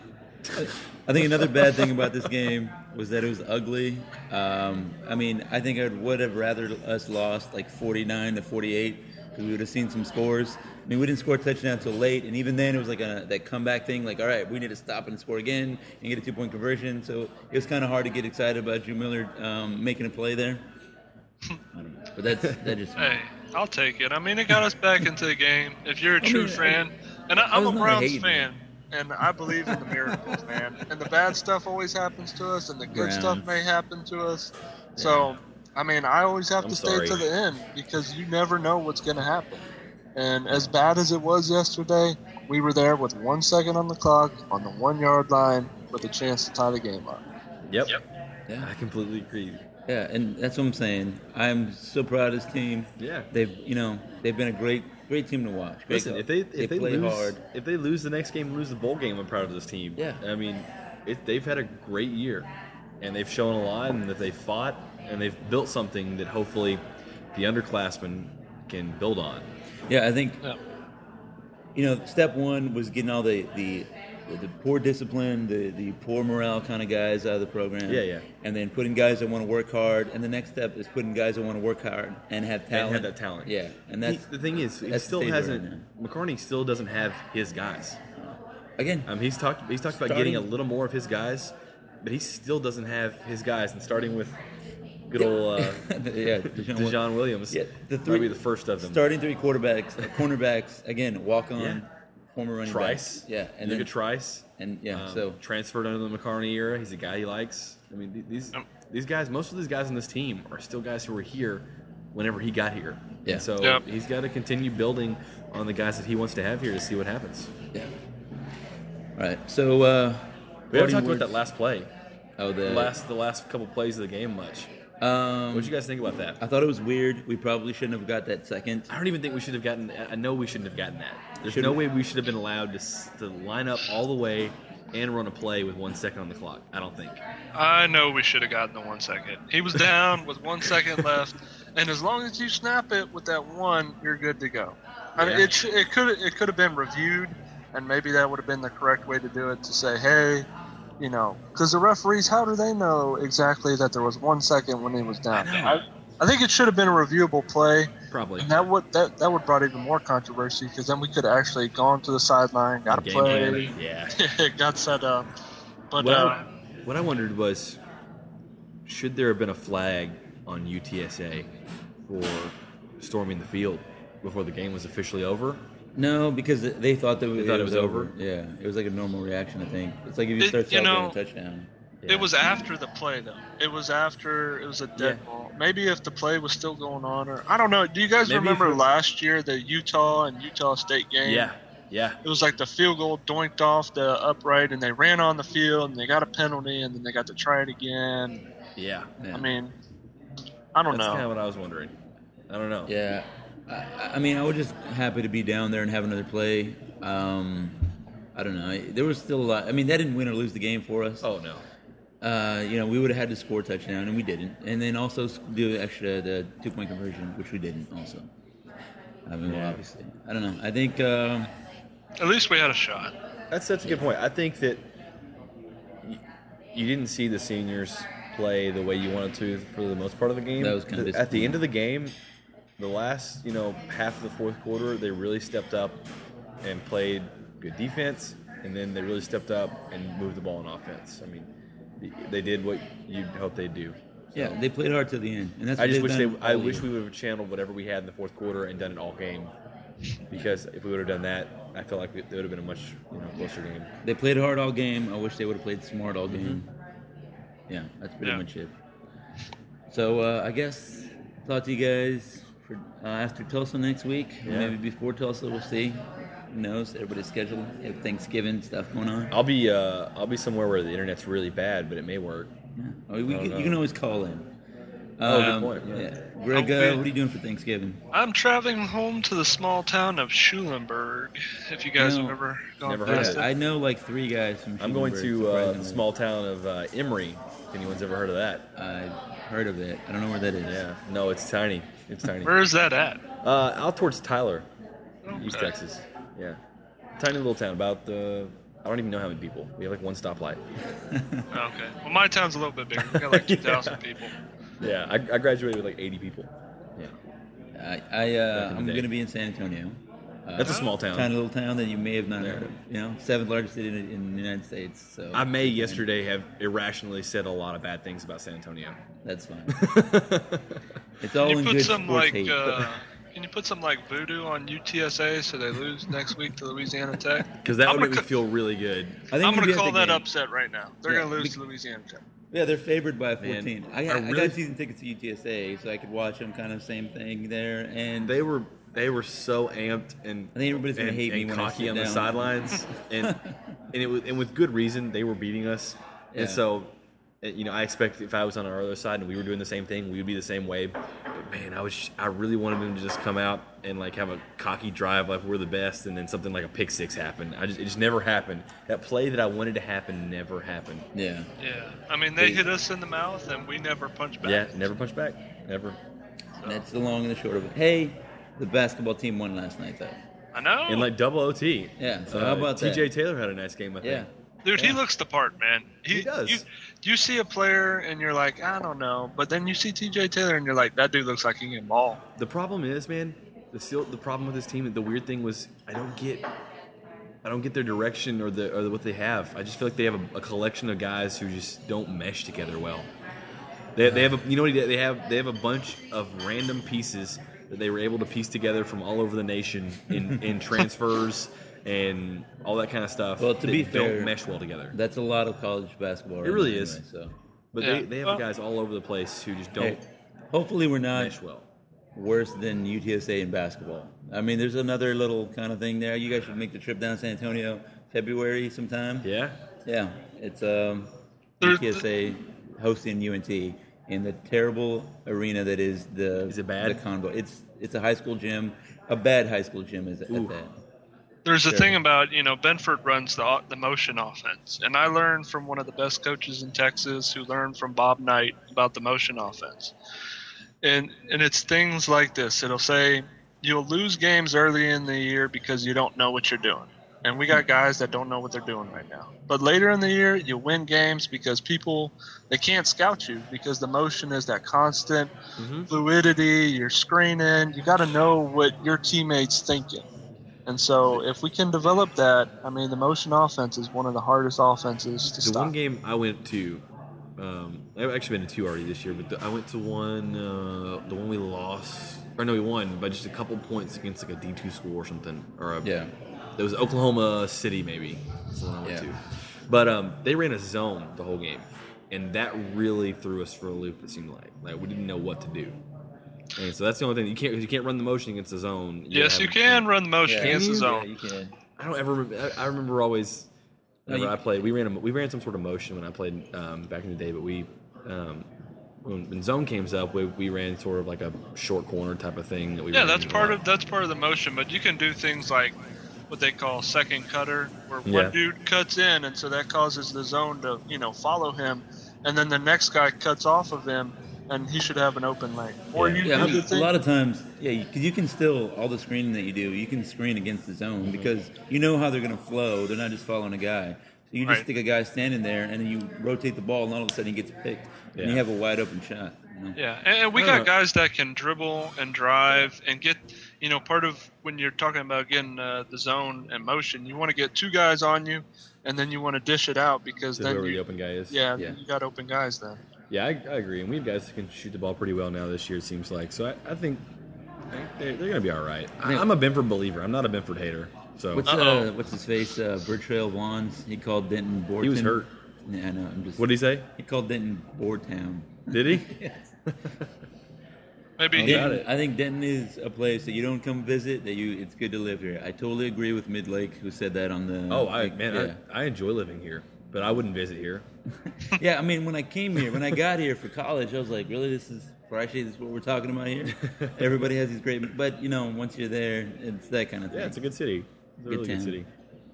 I think another bad thing about this game was that it was ugly. Um, I mean, I think I would have rather us lost like forty-nine to forty-eight because we would have seen some scores. I mean, we didn't score a touchdown until late, and even then it was like a, that comeback thing. Like, all right, we need to stop and score again and get a two-point conversion. So it was kind of hard to get excited about Drew Miller um, making a play there. I don't know, but that's that just. Hey, I'll take it. I mean, it got us back into the game. If you're a I true mean, fan, and I, I I'm was a not Browns hating, fan, and I believe in the miracles, man. And the bad stuff always happens to us, and the good stuff Browns. may happen to us. So, I mean, I always have I'm to sorry. stay to the end because you never know what's going to happen. And as bad as it was yesterday, we were there with one second on the clock, on the one-yard line, with a chance to tie the game up. Yep. Yeah. I completely agree. Yeah, and that's what I'm saying. I'm so proud of this team. Yeah. They've, you know, they've been a great, great team to watch. Great Listen, go- if they if they, play lose hard, if they lose the next game and lose the bowl game, I'm proud of this team. Yeah. I mean, it, they've had a great year, and they've shown a lot, and that they fought, and they've built something that hopefully the underclassmen can build on. yeah, I think Yeah. you know, step one was getting all the the, the poor discipline, the, the poor morale kind of guys out of the program. Yeah, yeah. And then putting guys that want to work hard, and the next step is putting guys that want to work hard and have talent. And have that talent. Yeah, and that's He- the thing is, he that's the still stage we're in hasn't. McCartney still doesn't have his guys. again. Um, he's talked. He's talked about Starting- getting a little more of his guys, but he still doesn't have his guys. And starting with good old uh, yeah, Deshaun, Dejon Williams, Yeah, the might three be the first of them. starting three quarterbacks, uh, cornerbacks again, walk on, Yeah. former running Trice, back. Yeah, and Luka then Trice, and yeah, um, so transferred under the McCartney era. He's a guy he likes. I mean, th- these Yep. these guys, most of these guys on this team are still guys who were here whenever he got here. Yeah. And so Yep. he's got to continue building on the guys that he wants to have here to see what happens. yeah. All right, so uh, We haven't parting talked about words- that last play, Oh, the the last the last couple plays of the game much. Um, What did you guys think about that? I thought it was weird. We probably shouldn't have got that second. I don't even think we should have gotten. I know we shouldn't have gotten that. There's Shouldn't- no way we should have been allowed to s- to line up all the way and run a play with one second on the clock. I don't think. I know we should have gotten the one second. He was down with one second left, and as long as you snap it with that one, you're good to go. I mean, Yeah. it sh- it could it could have been reviewed, and maybe that would have been the correct way to do it. To say, hey, you know, because the referees, how do they know exactly that there was one second when he was down? I know. I think it should have been a reviewable play. Probably. And that would that, that would brought even more controversy because then we could have actually gone to the sideline, got a Game play, plan. Yeah. got set up. But Well, uh, what I wondered was, should there have been a flag on U T S A for storming the field before the game was officially over? No, because they thought that They thought it was over? Yeah, it was like a normal reaction. I think it's like if you It- start you know- celebrating a touchdown. Yeah. it was after the play though. It was after it was a dead Yeah. ball. Maybe if the play was still going on, or I don't know. Do you guys Maybe if remember it- last year the Utah and Utah State game? Yeah. Yeah. It was like the field goal doinked off the upright, and they ran on the field, and they got a penalty, and then they got to try it again. Yeah. Yeah. I mean, I don't That's know. kind of what I was wondering. I don't know. Yeah, I, I mean, I was just happy to be down there and have another play. Um, I don't know. There was still a lot. I mean, that didn't win or lose the game for us. Oh, no. Uh, you know, we would have had to score a touchdown, and we didn't. And then also do extra the two point conversion, which we didn't. Also, I mean, well, Yeah. obviously, I don't know. I think. Um, At least we had a shot. That's such a good point. I think that y- you didn't see the seniors play the way you wanted to for the most part of the game. That was kinda The- At the end of the game, the last, you know, half of the fourth quarter, they really stepped up and played good defense, and then they really stepped up and moved the ball on offense. I mean, they did what you'd hope they'd do. yeah, they played hard to the end, and that's. I what just they've wish they. done I all wish year. we would have channeled whatever we had in the fourth quarter and done it all game. Because if we would have done that, I feel like it would have been a much, you know, closer game. They played hard all game. I wish they would have played smart all game. Mm-hmm. Yeah, that's pretty Yeah. much it. So uh, I guess talk to you guys for, uh, after Tulsa next week, or Yeah. maybe before Tulsa. We'll see. Who knows? Everybody's scheduled. They have Thanksgiving stuff going on. I'll be. Uh, I'll be somewhere where the internet's really bad, but it may work. Yeah. Oh, we I can, don't you can know. always call in. Oh, good Um, point, yeah. Greg, Okay. uh, what are you doing for Thanksgiving? I'm traveling home to the small town of Schulenburg. If you guys No. have ever gone Never past heard of it. I know like three guys from. I'm going Schulenburg, to uh, the surprisingly. small town of uh, Emory. If anyone's ever heard of that? I've heard of it. I don't know where that is. Yeah. No, it's tiny. It's tiny. Where is that at? Uh, out towards Tyler, East Okay. Texas. Yeah. Tiny little town. About the. I don't even know how many people. We have like one stoplight. Okay. Well, my town's a little bit bigger. We got like two thousand people. Yeah. I, I graduated with like eighty people. Yeah. I, I uh, Back in the I'm day. going to be in San Antonio. Uh, That's a small town. Tiny little town that you may have not Yeah. heard of. You know, seventh largest city in, in the United States. So I may yesterday have irrationally said a lot of bad things about San Antonio. that's fine. It's all Can you in put good some sports like hate. uh, can you put some like voodoo on U T S A so they lose next week to Louisiana Tech? Because that I'm would make gonna me feel really good. I think I'm you'll gonna be at call the that game. upset right now. They're Yeah, gonna lose be- to Louisiana Tech. Yeah, they're favored by Man, fourteen. I, I I, really- got season tickets to U T S A, so I could watch them. Kind of same thing there, and They were they were so amped and I think everybody's gonna and, hate me and when I cocky sit on the down. sidelines, and and it was and with good reason. They were beating us, Yeah. and so uh, you know I expect if I was on our other side and we were doing the same thing, we would be the same way. But man, I was I really wanted them to just come out and like have a cocky drive like we're the best, and then something like a pick six happened. I just it just never happened. That play that I wanted to happen never happened. yeah, Yeah. I mean, they They- hit us in the mouth and we never punched back. Yeah, never punched back, never. that's the long and the short of it. Hey, the basketball team won last night, though. I know. And like double O T. Yeah, so how about that? T J Taylor had a nice game, I think. Yeah, Dude, he Yeah. looks the part, man. He does. You, you see a player and you're like, I don't know, but then you see T J Taylor and you're like, that dude looks like he can ball. The problem is, man, the still the problem with this team. The weird thing was, I don't get, I don't get their direction or the or what they have. I just feel like they have a, a collection of guys who just don't mesh together well. They, they have a you know what they have they have a bunch of random pieces that they were able to piece together from all over the nation in, in transfers and all that kind of stuff. Well, to that be don't fair, mesh well together. that's a lot of college basketball. Right It really now is. anyway, so, But Yeah. they, they have Well- guys all over the place who just don't hey, hopefully we're not mesh well. worse than U T S A in basketball. I mean, there's another little kind of thing there. You guys should make the trip down to San Antonio February sometime. Yeah. Yeah, it's um, There's- U T S A hosting U N T in the terrible arena that is the Is it bad? the Convo. It's it's a high school gym, a bad high school gym is at Ooh. that. There's a Sure. thing about, you know, Benford runs the the motion offense. And I learned from one of the best coaches in Texas who learned from Bob Knight about the motion offense. And and it's things like this. It'll say you'll lose games early in the year because you don't know what you're doing. And we got guys that don't know what they're doing right now. But later in the year, you win games because people, they can't scout you because the motion is that constant Mm-hmm. fluidity, you're screening. You got to know what your teammates thinking. And so if we can develop that, I mean, the motion offense is one of the hardest offenses to The stop. one game I went to, um, I've actually been to two already this year, but the, I went to one, uh, the one we lost, or no, we won by just a couple points against like a D two school or something, or a, Yeah. it was Oklahoma City maybe. That's the one I went Yeah. to. But um, they ran a zone the whole game, and that really threw us for a loop. It seemed like like we didn't know what to do, and so that's the only thing you can't you can't run the motion against the zone. Yes, have you a- can run the motion Yeah. against the you? zone. Yeah, you can. I don't ever. remember- I I remember always. No, Whenever you- I played, we ran a, we ran some sort of motion when I played um, back in the day. But we, um, when, when zone came up, we, we ran sort of like a short corner type of thing. That we Yeah, ran that's a part lot. of that's part of the motion. But you can do things like what they call second cutter, where Yeah. one dude cuts in, and so that causes the zone to you know follow him, and then the next guy cuts off of him, and he should have an open lane. Or Yeah. you Yeah, do I the mean, thing. a lot of times, yeah, because you can still, all the screening that you do, you can screen against the zone because you know how they're going to flow. They're not just following a guy. So you just Right. stick a guy standing there, and then you rotate the ball, and all of a sudden he gets picked, and you Yeah. have a wide open shot. You know? Yeah, and, and we I got don't know. guys that can dribble and drive and get, you know, part of when you're talking about getting uh, the zone and motion, you want to get two guys on you, and then you want to dish it out because To then whoever you, the open guy is. yeah, yeah, you got open guys then. yeah. I, I agree. And we have guys that can shoot the ball pretty well now this year. It seems like. So I, I think I think they're, they're going to be all right. I, Yeah. I'm a Benford believer. I'm not a Benford hater. So What's Uh-oh. uh, what's his face? Uh, Bertrail Vaughns. He called Denton Borton. he was hurt. Yeah, I know. I'm just. What did he say? He called Denton Boardtown. Did he? Yes. Maybe Oh, he, got Denton, it. I think Denton is a place that you don't come visit. That you, it's good to live here. I totally agree with Midlake, who said that on the. Oh, I like, man, yeah. I, I enjoy living here, but I wouldn't visit here. Yeah, I mean, when I came here, when I got here for college, I was like, really, this is, for actually, this is what we're talking about here? Everybody has these great, but, you know, once you're there, it's that kind of thing. Yeah, it's a good city. It's a Good really good town. city.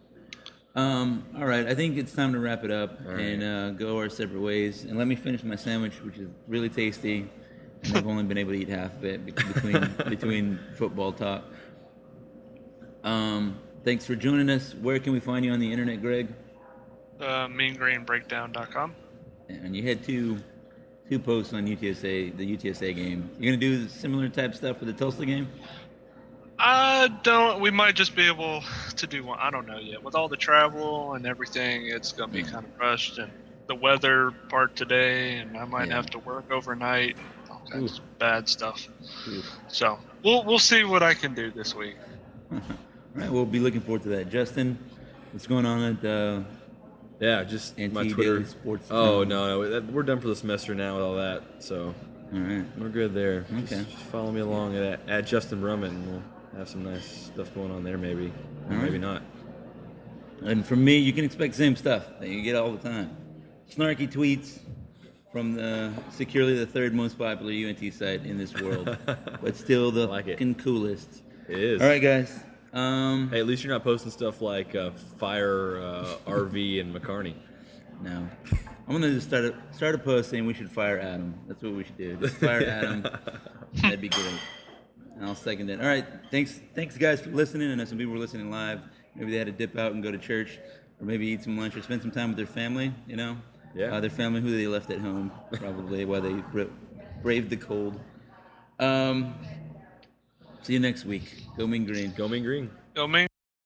Um, all right, I think it's time to wrap it up All right. and uh, go our separate ways. And let me finish my sandwich, which is really tasty. And I've only been able to eat half of it be- between between football talk. Um, thanks for joining us. Where can we find you on the internet, Greg? uh, mean green breakdown dot com. And you had two two posts on U T S A, the U T S A game. You're gonna do similar type stuff for the Tulsa game? I don't. We might just be able to do one. I don't know yet. With all the travel and everything, it's gonna be Yeah. kind of rushed, and the weather part today, and I might Yeah. have to work overnight. All kinds Ooh. of bad stuff. Ooh. So we'll we'll see what I can do this week. All right, we'll be looking forward to that. Justin, what's going on at uh, Yeah, just N T my Daily Twitter. Sports? Oh no, no, that- we're done for the semester now with all that, so All right. we're good there. Okay. Just, just follow me along at, at Justin Brummett, and we'll have some nice stuff going on there, maybe, or All right. maybe not. And from me, you can expect the same stuff that you get all the time. Snarky tweets from the securely the third most popular U N T site in this world, but still the I like it. fucking coolest. It is. All right, guys. Um, Hey, at least you're not posting stuff like uh, Fire, uh, R V, and McCarney. No. I'm gonna just start a start a post saying we should fire Adam. That's what we should do. Just fire Adam. That'd be great. And I'll second it. All right. Thanks, thanks guys for listening. I know some people were listening live. Maybe they had to dip out and go to church, or maybe eat some lunch, or spend some time with their family. You know, Yeah. uh, their family who they left at home probably while they bra- braved the cold. Um, see you next week. Go Mean Green. Go Mean Green. Go mean.